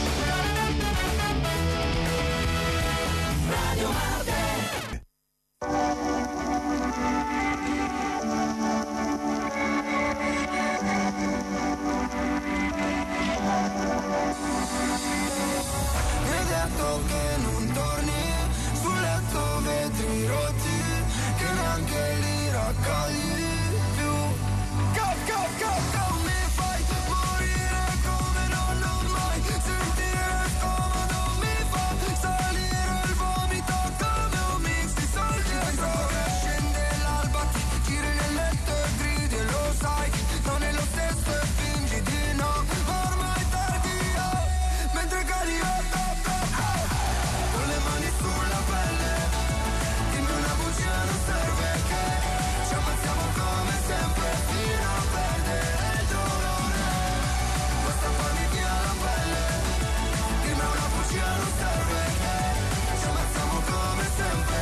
[SPEAKER 1] Radio
[SPEAKER 9] Mi hai detto che non torni, sul letto vetri rotti, che neanche li raccogli più. Go, go, go, go, mi fai morire come non ho mai sentire scomodo, mi fa salire il vomito come un mix di soldi e droga. Scende l'alba, ti giri nel letto e gridi e lo sai, non è lo stesso e fingi di no, ormai tardi, oh, mentre cadi, oh, oh, oh, oh. Con le mani sulla pelle, dimmi una bugia, non serve che ci ammazziamo come sempre fino a perdere il dolore. Basta farmi via la pelle, dimmi una bugia, non serve che ci ammazziamo come sempre.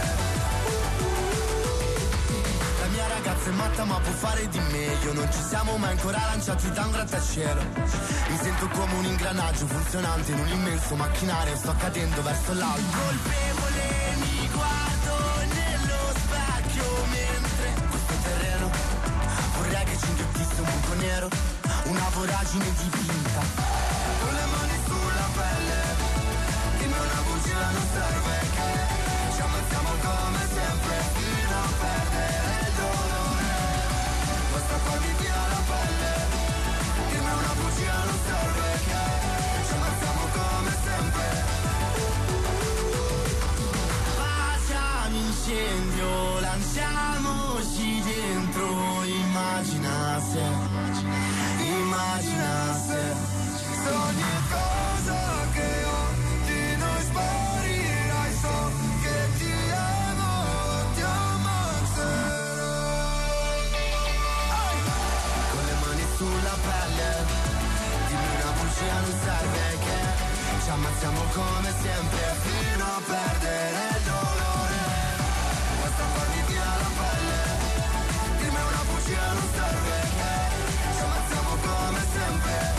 [SPEAKER 9] La mia ragazza è matta ma può fare di meglio, non ci siamo mai ancora lanciati da un grattacielo. Mi sento come un ingranaggio funzionante in un immenso macchinario, sto cadendo verso l'alto. Colpevole mi guardo nello specchio mentre questo terreno vorrei che ci inghiottisse un buco nero, una voragine dipinta. Con le mani sulla pelle, dimmi una bugia, non serve che ci ammazziamo come sempre fino a perdere il dolore. Basta farmi via la pelle, dimmi una bugia, non serve che ci ammazziamo come sempre. Facciamo incendio, lanciamoci dentro, immagina se, immagina se, se ogni cosa che ho di noi sparirai, so che ti amo, ti ammazzerò. Con le mani sulla pelle, dimmi una bugia, non serve che ci ammazziamo come sempre fino a perdere il dolore. Basta farmi via la pelle, dimmi una bugia, non serve che ci ammazziamo come sempre.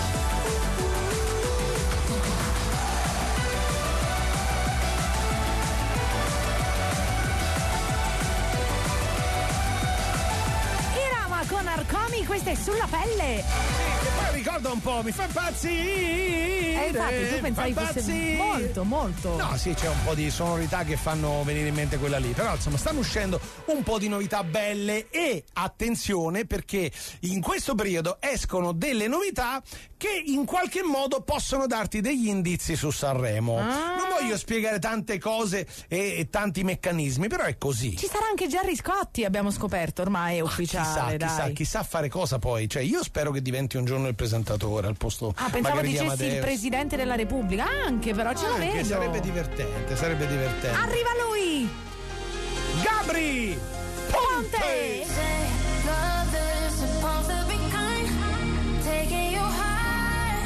[SPEAKER 2] Irama con Arcomi, questa è Sulla pelle.
[SPEAKER 3] Che poi ricorda un po', mi fa impazzire.
[SPEAKER 2] E infatti tu
[SPEAKER 3] mi
[SPEAKER 2] pensavi
[SPEAKER 3] fa
[SPEAKER 2] fosse
[SPEAKER 3] impazzire.
[SPEAKER 2] molto, molto.
[SPEAKER 3] No, sì, c'è un po' di sonorità che fanno venire in mente quella lì, però insomma stanno uscendo un po' di novità belle e attenzione perché in questo periodo escono delle novità che in qualche modo possono darti degli indizi su Sanremo.
[SPEAKER 2] Ah.
[SPEAKER 3] Non voglio spiegare tante cose e, e tanti meccanismi, però è così.
[SPEAKER 2] Ci sarà anche Gerry Scotti, abbiamo scoperto, ormai è ufficiale,
[SPEAKER 3] Chissà,
[SPEAKER 2] dai.
[SPEAKER 3] chissà, chissà fare cosa poi. Cioè, io spero che diventi un giorno il presentatore al posto.
[SPEAKER 2] Ah, pensavo
[SPEAKER 3] magari di
[SPEAKER 2] dicessi il
[SPEAKER 3] Amadeus.
[SPEAKER 2] presidente della Repubblica. Anche però ce lo
[SPEAKER 3] Anche,
[SPEAKER 2] vedo.
[SPEAKER 3] sarebbe divertente, sarebbe divertente.
[SPEAKER 2] Arriva lui!
[SPEAKER 3] Gabri
[SPEAKER 2] Ponte!
[SPEAKER 1] Love is supposed to be kind, taking you high.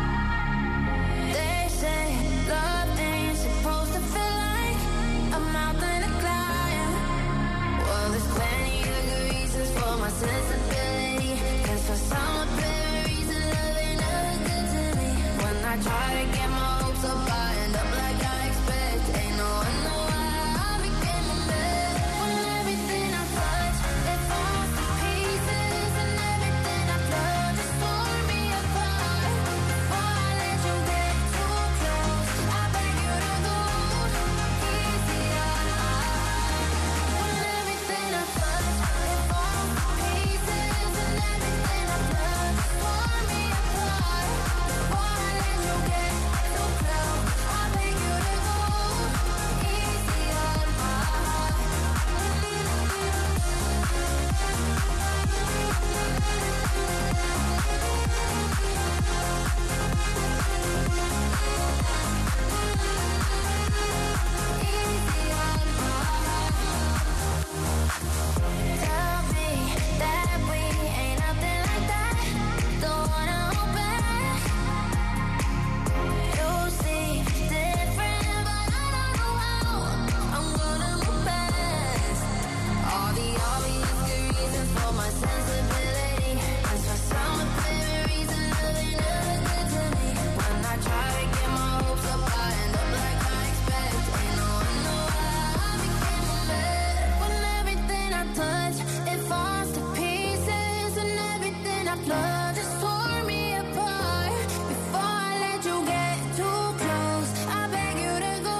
[SPEAKER 1] They say love ain't supposed to feel like a mountain to climb. Well, there's plenty of good reasons for my sensibility, 'cause for some apparent reason love ain't never good to me. When I try to get my hopes up, I end up like I expect. Ain't no one know why I became a mess. When everything I touch, it falls to pieces, and everything I touch is torn me apart. Before I let you get too close, I beg you to go easy on us. When everything I touch, it falls to pieces, and everything I touch is torn me apart. but just tore me apart. Before I let you get too close, I beg you to go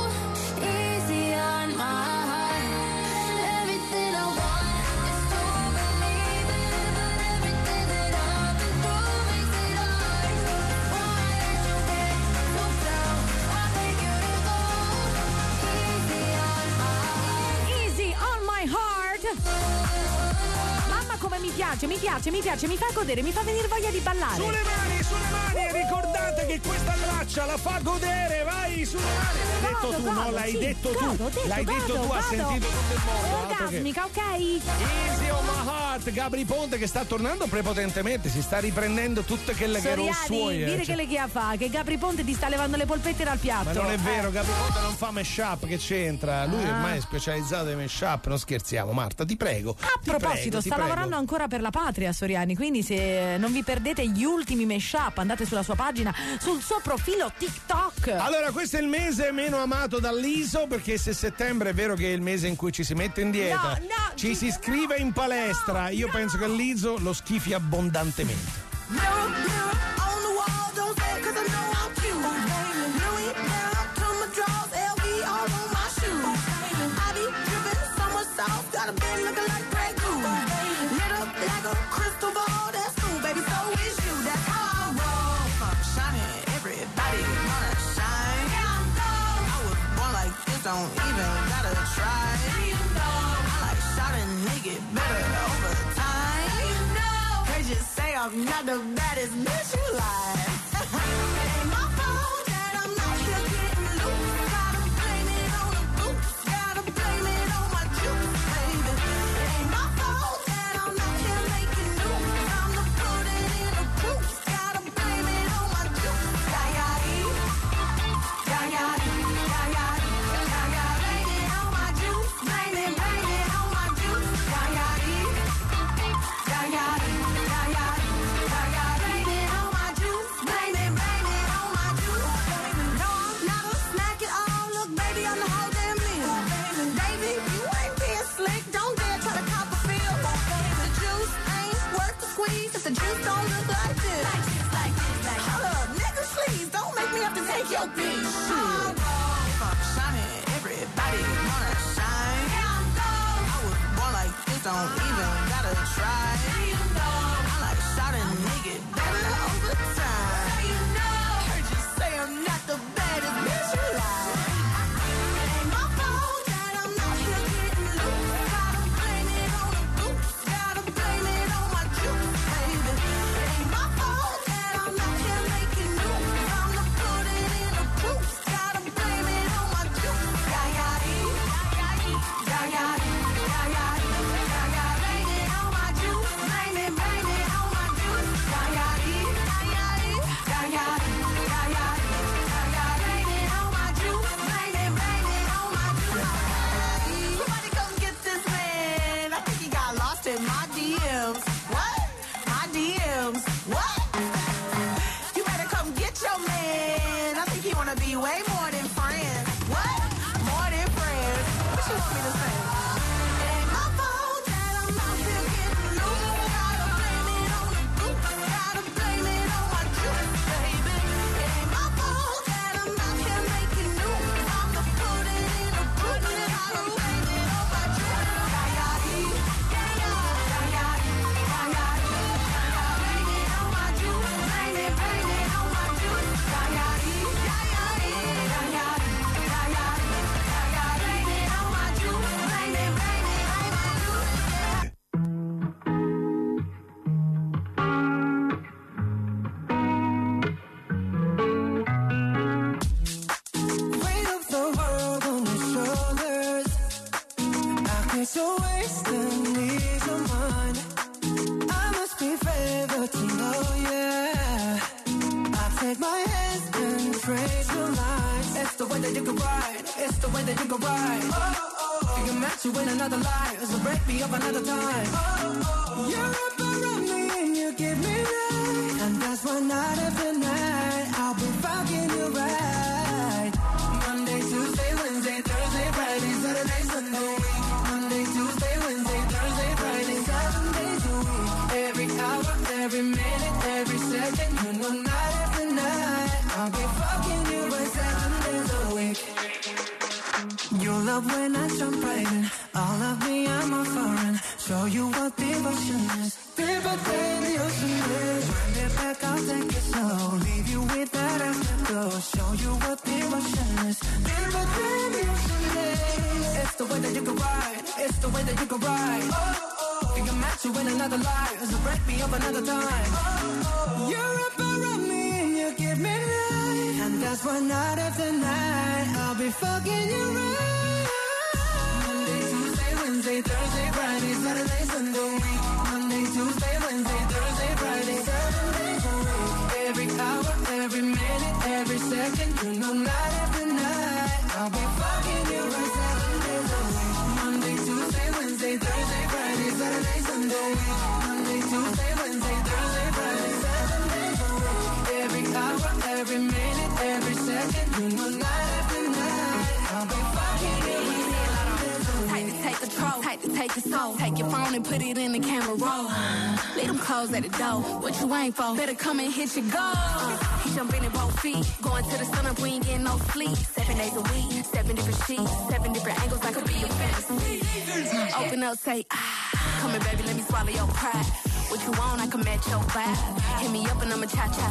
[SPEAKER 1] easy on my heart. Everything I want is to believe it, but everything that I've been through makes it hard. Before I let you get too close, I beg you to go easy on my heart.
[SPEAKER 2] Easy on my heart. Mamma come mi piace, mi piace, mi piace, mi fa godere, mi fa venire voglia di ballare.
[SPEAKER 3] Sulle mani, sulle mani, e ricordate che questa traccia la fa godere, vai sulle mani. L'hai detto
[SPEAKER 2] Godo,
[SPEAKER 3] tu,
[SPEAKER 2] godo,
[SPEAKER 3] no? L'hai
[SPEAKER 2] sì,
[SPEAKER 3] detto
[SPEAKER 2] godo,
[SPEAKER 3] tu.
[SPEAKER 2] ho detto,
[SPEAKER 3] L'hai
[SPEAKER 2] godo,
[SPEAKER 3] detto tu, ha
[SPEAKER 2] godo.
[SPEAKER 3] sentito tutto il mondo. altro che-
[SPEAKER 2] Orgasmica, ok?
[SPEAKER 3] Easy on my heart, Gabri Ponte che sta tornando prepotentemente, si sta riprendendo tutte quelle che erano
[SPEAKER 2] Soriani,
[SPEAKER 3] suoi. eh,
[SPEAKER 2] dire
[SPEAKER 3] cioè-
[SPEAKER 2] che le chia fa, che Gabri Ponte ti sta levando le polpette dal piatto.
[SPEAKER 3] Ma non è vero,
[SPEAKER 2] Eh.
[SPEAKER 3] Gabri Ponte non fa mash-up, che c'entra? Lui
[SPEAKER 2] Ah.
[SPEAKER 3] ormai è specializzato in mash-up, non scherziamo, Marta, ti prego.
[SPEAKER 2] A proposito, sta lavorando ancora per la patria Soriani, quindi se non vi perdete gli ultimi mashup andate sulla sua pagina, sul suo profilo TikTok.
[SPEAKER 3] Allora, questo è il mese meno amato dall'I S O, perché se settembre è vero che è il mese in cui ci si mette in dieta,
[SPEAKER 2] No, no,
[SPEAKER 3] ci si iscrive in palestra. Io penso che l'I S O lo schifi abbondantemente.
[SPEAKER 9] Mirror, mirror on the wall, don't say it 'cause I know I'm cute. Louis down to my drawers, L V all on my shoes. I be dripping summer sauce, got a bed looking like Grey Goose. Lit up like a crystal ball, that's cool, baby, so is you. That's how I roll. I'm shining, everybody wanna shine. Yeah, I'm gold. I was born like this, don't even gotta try. You know. I like shot a nigga better over time. You know. They just say I'm not the baddest bitch you like. It ain't my fault that I'm not here getting loose. Gotta blame it on the boots. Gotta blame it on my juice, baby. It ain't my fault that I'm not here making news. I'm the put it in the proof. Gotta blame it on my juice. Yeah, yeah, yeah, yeah, yeah, yeah, yeah, yeah, yeah. Blame it on my juice. Blame it, blame it on my juice. Yeah, yeah, yeah, yeah, yeah, yeah, yeah. Blame it on my juice. Blame it, blame it on my juice. No, I'm not a snack at all. Look, baby, I'm the whole damn meal. Baby, you ain't being slick. Don't dare try to cop a feel. The juice ain't worth the squeeze if the juice don't look like this. Like this, like this, like this. Hold up, nigga, please don't make me have to take your bitch. If I'm shining, everybody wanna shine. Yeah, I'm gold. I was born like this, don't even gotta try. You know. I like shot a nigga better over time. You know. Heard you say I'm not the baddest bitch you like. It ain't my fault that I'm not here getting loose. Gotta blame it on the boots. Gotta blame it on my juice, baby. It ain't my fault that I'm not here making news. I'm the put it in the proof. Gotta blame it on my juice. Yeah, yeah, yeah, yeah, yeah, yeah, yeah, yeah, yeah. Blame it on my juice. Blame it, blame it on my juice. Yeah, yeah, yeah, yeah, yeah, yeah, yeah, yeah, yeah. Blame it on my juice. Blame it, blame it on my juice. Somebody come get this man. I think he got lost in my D Ms. What? My D Ms. What? You better come get your man. I think he wanna be way more than friends. What? More than friends. What you want me to say? It ain't my fault that I'm out here getting loose. Gotta blame it on the boots. Gotta blame it on my juice, baby. It ain't my fault that I'm out here making news. I'm the put it in the proof. Gotta blame it on my juice. Yeah, yeah, yeah, yeah, yeah, yeah, yeah, yeah. Blame it on my juice. Blame it, blame it on my juice. Yeah, yeah, yeah, yeah, yeah, yeah, yeah, yeah, yeah. Blame it on my juice. Blame it, blame it on my juice. Weight of the world on your shoulders. I get so wasted, ease of mind. I must be favored to know, yeah. I take my hands and trace the lines. It's the way that you can ride. It's the way that you can ride. Oh, oh, oh. You can match you in another life. So break me up another time. Oh, oh. You're up around me and you give me right. And that's why night after night I'll be fucking you right. Monday, Tuesday, Wednesday, Thursday, Friday, Saturday, Sunday. Monday, Tuesday, Wednesday, Thursday, Friday, seven days a week. Every hour,
[SPEAKER 8] every minute, every second. You know, night after night, I'll be fucking you by seven days a week. You love when I jump right in. All of me, I'm a foreign. Show you what devotion is. Deeper than the ocean is. Wind it back, I'll take it slow. Leave you with that afterglow. Show you what devotion is. Deeper than the ocean is. It's the way that you can ride. It's the way that you can ride. Oh, oh. You can match you in another life. So break me up another time. Oh, oh. You're up around me and you give me life. And that's why night after night I'll be fucking you right. Monday, Tuesday, Wednesday, Thursday, Friday, Saturday, Sunday, week. Monday, Tuesday, Wednesday, Thursday, Friday, seven days a week. Every hour, every minute, every second. You know, night after night I'll be fucking you right seven days a week. Monday, Tuesday, Wednesday, Thursday, Friday, Saturday, Sunday, week. Monday, Tuesday, Wednesday, Thursday, Friday, seven days a week. Every hour, every minute, every second. You know, night after night I'll be fucking you right seven days a week.
[SPEAKER 11] Tight to take control, tight to take your soul. Take your phone and put it in the camera roll. Leave them clothes at the door. What you ain't for? Better come and hit your goal. He jumping in both feet. Going to the sun up, we ain't getting no sleep. Seven days a week, seven different sheets, seven different angles. I could be your fantasy. Open up, say ah. Come here, baby, let me swallow your pride. What you want, I can match your vibe. Hit me up and I'ma cha-cha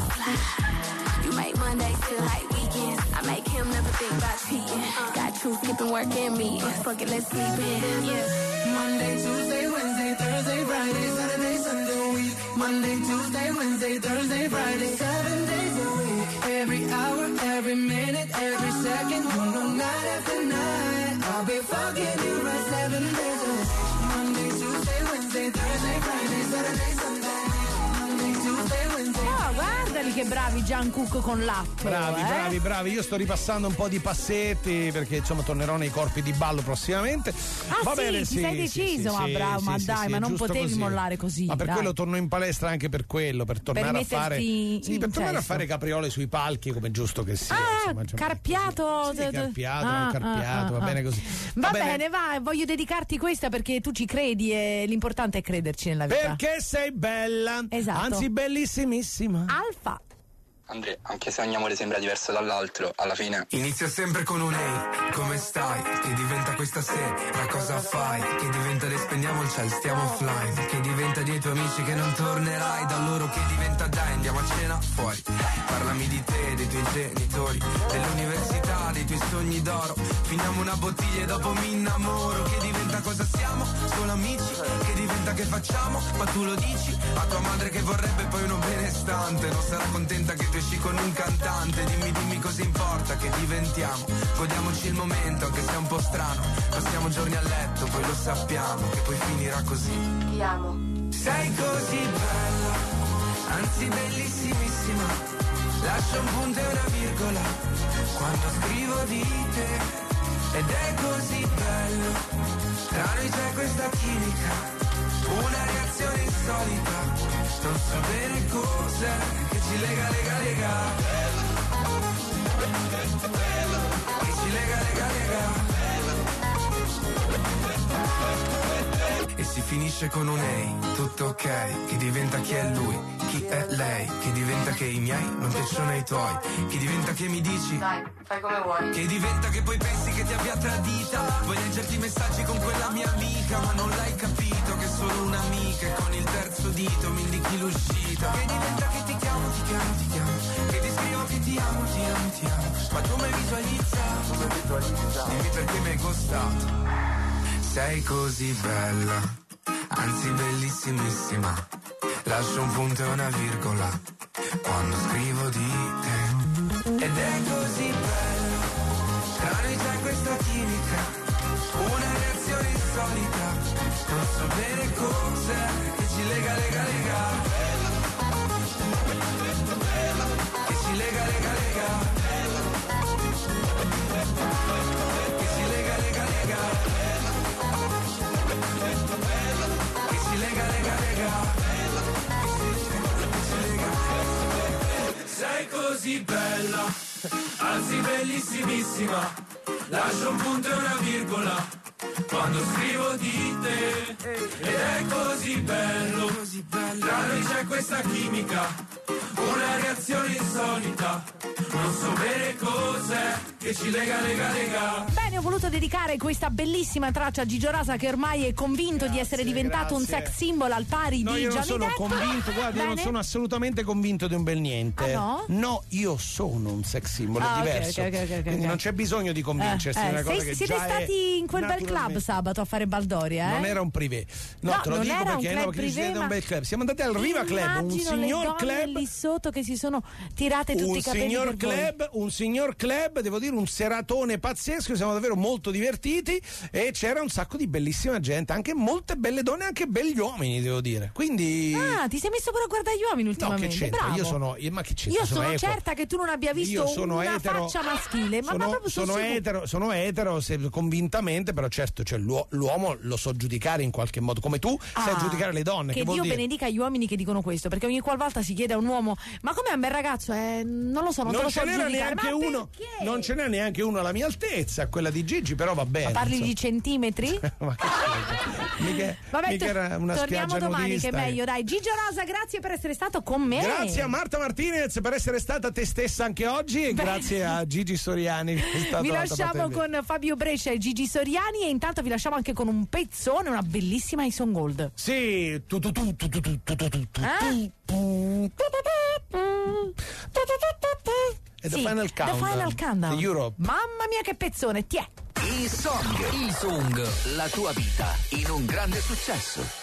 [SPEAKER 11] slide. You make Mondays feel like weekends. I make him never think about cheating. Got you skipping work and me. Fuck it, let's sleep in, yeah.
[SPEAKER 8] Monday, Tuesday, Wednesday, Thursday, Friday, Saturday, Sunday, week. Monday, Tuesday, Wednesday, Thursday, Friday, seven days a week. Every hour, every minute, every second. You know, night after night I'll be fucking you right seven days a week. Monday, Tuesday, Wednesday, Thursday, Friday, Saturday, Sunday, Monday, Tuesday, Wednesday.
[SPEAKER 2] Oh, guardali che bravi Gian Cook con l'app.
[SPEAKER 3] Bravi,
[SPEAKER 2] eh?
[SPEAKER 3] bravi, bravi. Io sto ripassando un po' di passetti perché insomma tornerò nei corpi di ballo prossimamente.
[SPEAKER 2] Ah,
[SPEAKER 3] Va
[SPEAKER 2] sì,
[SPEAKER 3] bene,
[SPEAKER 2] ti
[SPEAKER 3] sì,
[SPEAKER 2] sei
[SPEAKER 3] sì,
[SPEAKER 2] deciso,
[SPEAKER 3] sì,
[SPEAKER 2] ma
[SPEAKER 3] sì,
[SPEAKER 2] bravo,
[SPEAKER 3] sì,
[SPEAKER 2] ma
[SPEAKER 3] sì,
[SPEAKER 2] dai,
[SPEAKER 3] sì,
[SPEAKER 2] ma
[SPEAKER 3] è
[SPEAKER 2] non
[SPEAKER 3] giusto
[SPEAKER 2] potevi
[SPEAKER 3] così.
[SPEAKER 2] mollare così.
[SPEAKER 3] Ma per
[SPEAKER 2] dai.
[SPEAKER 3] quello torno in palestra anche per quello, per tornare a fare
[SPEAKER 2] metterti
[SPEAKER 3] sì,
[SPEAKER 2] in
[SPEAKER 3] per tornare a
[SPEAKER 2] cesso.
[SPEAKER 3] fare capriole sui palchi come giusto che sia.
[SPEAKER 2] Ah,
[SPEAKER 3] insomma, cioè,
[SPEAKER 2] carpiato.
[SPEAKER 3] Sì, carpiato,
[SPEAKER 2] Ah,
[SPEAKER 3] non carpiato,
[SPEAKER 2] ah,
[SPEAKER 3] va
[SPEAKER 2] ah,
[SPEAKER 3] bene
[SPEAKER 2] ah.
[SPEAKER 3] così.
[SPEAKER 2] Va, bene, va, voglio dedicarti questa perché tu ci credi e l'importante è crederci nella vita.
[SPEAKER 3] Perché sei bella,
[SPEAKER 2] Esatto.
[SPEAKER 3] anzi bellissimissima.
[SPEAKER 2] Alfa.
[SPEAKER 12] Andrea, anche se ogni amore sembra diverso dall'altro, alla fine
[SPEAKER 13] inizia sempre con un ehi, come stai? Che diventa questa sera, cosa fai? Che diventa le spendiamo il ciel, stiamo offline. Che diventa dei tuoi amici che non tornerai da loro. Che diventa dai, andiamo a cena fuori. Parlami di te, dei tuoi genitori, dell'università, dei tuoi sogni d'oro. Finiamo una bottiglia e dopo mi innamoro. Che diventa cosa siamo? Solo amici. Che diventa che facciamo? Ma tu lo dici a tua madre che vorrebbe poi uno benestante. Non sarà contenta che tu esci con un cantante. Dimmi, dimmi cosa importa che diventiamo. Godiamoci il momento anche se è un po' strano. Passiamo giorni a letto, poi lo sappiamo che poi finirà così.
[SPEAKER 11] Ti amo.
[SPEAKER 13] Sei così bella, anzi bellissimissima. Lascia un punto e una virgola quando scrivo di te. Ed è così bello, tra noi c'è questa chimica, una reazione insolita. Non so bene cos'è che ci lega, lega, lega. Che ci lega, lega, lega. E si finisce con un ehi, tutto ok. Che diventa chi è lui, chi è lei. Che diventa che i miei non piacciono ai tuoi. Che diventa che mi dici
[SPEAKER 11] Dai, fai come vuoi.
[SPEAKER 13] che diventa che poi pensi che ti abbia tradita. Vuoi leggerti i messaggi con quella mia amica, ma non l'hai capito che è solo un'amica e con il terzo dito mi indichi l'uscita. Che diventa che ti chiamo, ti chiamo, ti chiamo. Che ti scrivo che ti amo, ti amo, ti amo. Ma come visualizza? Come visualizza? Dimmi perché mi hai costato. Sei così bella, anzi bellissimissima. Lascio un punto e una virgola quando scrivo di te. Ed è così bello, tra noi c'è questa chimica, una reazione insolita. Non so bene cos'è che ci lega, lega, lega. Che ci lega, lega, lega. Che ci lega, lega, lega. Che ci lega, lega, lega.
[SPEAKER 4] Sei così bella, anzi bellissimissima. Lascio un punto e una virgola quando scrivo di te, ed è così bello, tra noi c'è questa chimica, una reazione insolita, non so bene cos'è che ci lega, lega, lega.
[SPEAKER 2] Bene, ho voluto dedicare questa bellissima traccia a Gigio Rasa, che ormai è convinto grazie, di essere diventato
[SPEAKER 3] grazie.
[SPEAKER 2] un sex symbol al pari
[SPEAKER 3] no,
[SPEAKER 2] di
[SPEAKER 3] io
[SPEAKER 2] Johnny
[SPEAKER 3] non sono
[SPEAKER 2] Depp.
[SPEAKER 3] convinto, guarda, io non sono assolutamente convinto di un bel niente.
[SPEAKER 2] Ah, no?
[SPEAKER 3] No, io sono un sex symbol,
[SPEAKER 2] ah,
[SPEAKER 3] è diverso.
[SPEAKER 2] Okay, okay, okay,
[SPEAKER 3] quindi
[SPEAKER 2] okay.
[SPEAKER 3] non c'è bisogno di convincersi
[SPEAKER 2] eh,
[SPEAKER 3] di
[SPEAKER 2] eh,
[SPEAKER 3] una cosa
[SPEAKER 2] sei,
[SPEAKER 3] che
[SPEAKER 2] siete
[SPEAKER 3] già
[SPEAKER 2] stati
[SPEAKER 3] è
[SPEAKER 2] in quel bel club sabato a fare baldoria, eh?
[SPEAKER 3] Non era un privé. No,
[SPEAKER 2] no
[SPEAKER 3] te lo
[SPEAKER 2] non
[SPEAKER 3] dico
[SPEAKER 2] era
[SPEAKER 3] perché
[SPEAKER 2] un
[SPEAKER 3] no,
[SPEAKER 2] club
[SPEAKER 3] perché
[SPEAKER 2] privé,
[SPEAKER 3] siete
[SPEAKER 2] ma
[SPEAKER 3] un bel club. Siamo andati al Riva Club, un signor
[SPEAKER 2] le
[SPEAKER 3] club
[SPEAKER 2] lì sotto che si sono tirate tutti
[SPEAKER 3] un
[SPEAKER 2] i capelli
[SPEAKER 3] signor
[SPEAKER 2] per
[SPEAKER 3] club,
[SPEAKER 2] voi.
[SPEAKER 3] un signor club, devo dire un seratone pazzesco, siamo davvero molto divertiti e c'era un sacco di bellissima gente, anche molte belle donne, anche belli uomini, devo dire. Quindi
[SPEAKER 2] Ah, ti sei messo pure a guardare gli uomini ultimamente?
[SPEAKER 3] No, che c'entra?
[SPEAKER 2] Bravo.
[SPEAKER 3] Io sono io, ma che c'entra?
[SPEAKER 2] Io sono,
[SPEAKER 3] equo.
[SPEAKER 2] certa che tu non abbia visto
[SPEAKER 3] Io sono
[SPEAKER 2] una
[SPEAKER 3] etero,
[SPEAKER 2] faccia maschile, ma,
[SPEAKER 3] sono,
[SPEAKER 2] ma proprio sono,
[SPEAKER 3] sono
[SPEAKER 2] sicura.
[SPEAKER 3] etero, sono etero se, convintamente, però certo, cioè, l'uo, l'uomo lo so giudicare in qualche modo, come tu
[SPEAKER 2] Ah,
[SPEAKER 3] sai giudicare le donne.
[SPEAKER 2] Che,
[SPEAKER 3] che vuol
[SPEAKER 2] Dio
[SPEAKER 3] dire?
[SPEAKER 2] benedica gli uomini che dicono questo, perché ogni qualvolta si chiede a un uomo: ma com'è un bel ragazzo? Eh, non lo so, non,
[SPEAKER 3] Non
[SPEAKER 2] te lo
[SPEAKER 3] ce
[SPEAKER 2] so
[SPEAKER 3] n'era
[SPEAKER 2] giudicare.
[SPEAKER 3] neanche
[SPEAKER 2] Ma
[SPEAKER 3] uno,
[SPEAKER 2] perché?
[SPEAKER 3] non ce n'è neanche uno alla mia altezza, quella di Gigi, però va bene.
[SPEAKER 2] Ma parli
[SPEAKER 3] insomma.
[SPEAKER 2] di centimetri?
[SPEAKER 3] Ma che c'è? Mica,
[SPEAKER 2] Vabbè,
[SPEAKER 3] mica era una
[SPEAKER 2] torniamo
[SPEAKER 3] spiaggia
[SPEAKER 2] domani,
[SPEAKER 3] nudista,
[SPEAKER 2] che è meglio,
[SPEAKER 3] eh.
[SPEAKER 2] dai. Gigio Rosa, grazie per essere stato con me.
[SPEAKER 3] Grazie a Marta Martinez per essere stata te stessa anche oggi e
[SPEAKER 2] Beh.
[SPEAKER 3] grazie a Gigi Soriani che è stato
[SPEAKER 2] Vi
[SPEAKER 3] la
[SPEAKER 2] lasciamo
[SPEAKER 3] patente.
[SPEAKER 2] con Fabio Brescia e Gigi Soriani e intanto vi lasciamo anche con un pezzone, una bellissima Ison Gold.
[SPEAKER 3] Sì, tu tu tu tu tu tu tu tu tu
[SPEAKER 2] Eh?
[SPEAKER 3] E The
[SPEAKER 2] Sì,
[SPEAKER 3] Final
[SPEAKER 2] The
[SPEAKER 3] Countdown
[SPEAKER 2] Final Countdown.
[SPEAKER 3] di Europe.
[SPEAKER 2] Mamma mia che pezzone, ti è.
[SPEAKER 14] I Song, il Song, la tua vita in un grande successo.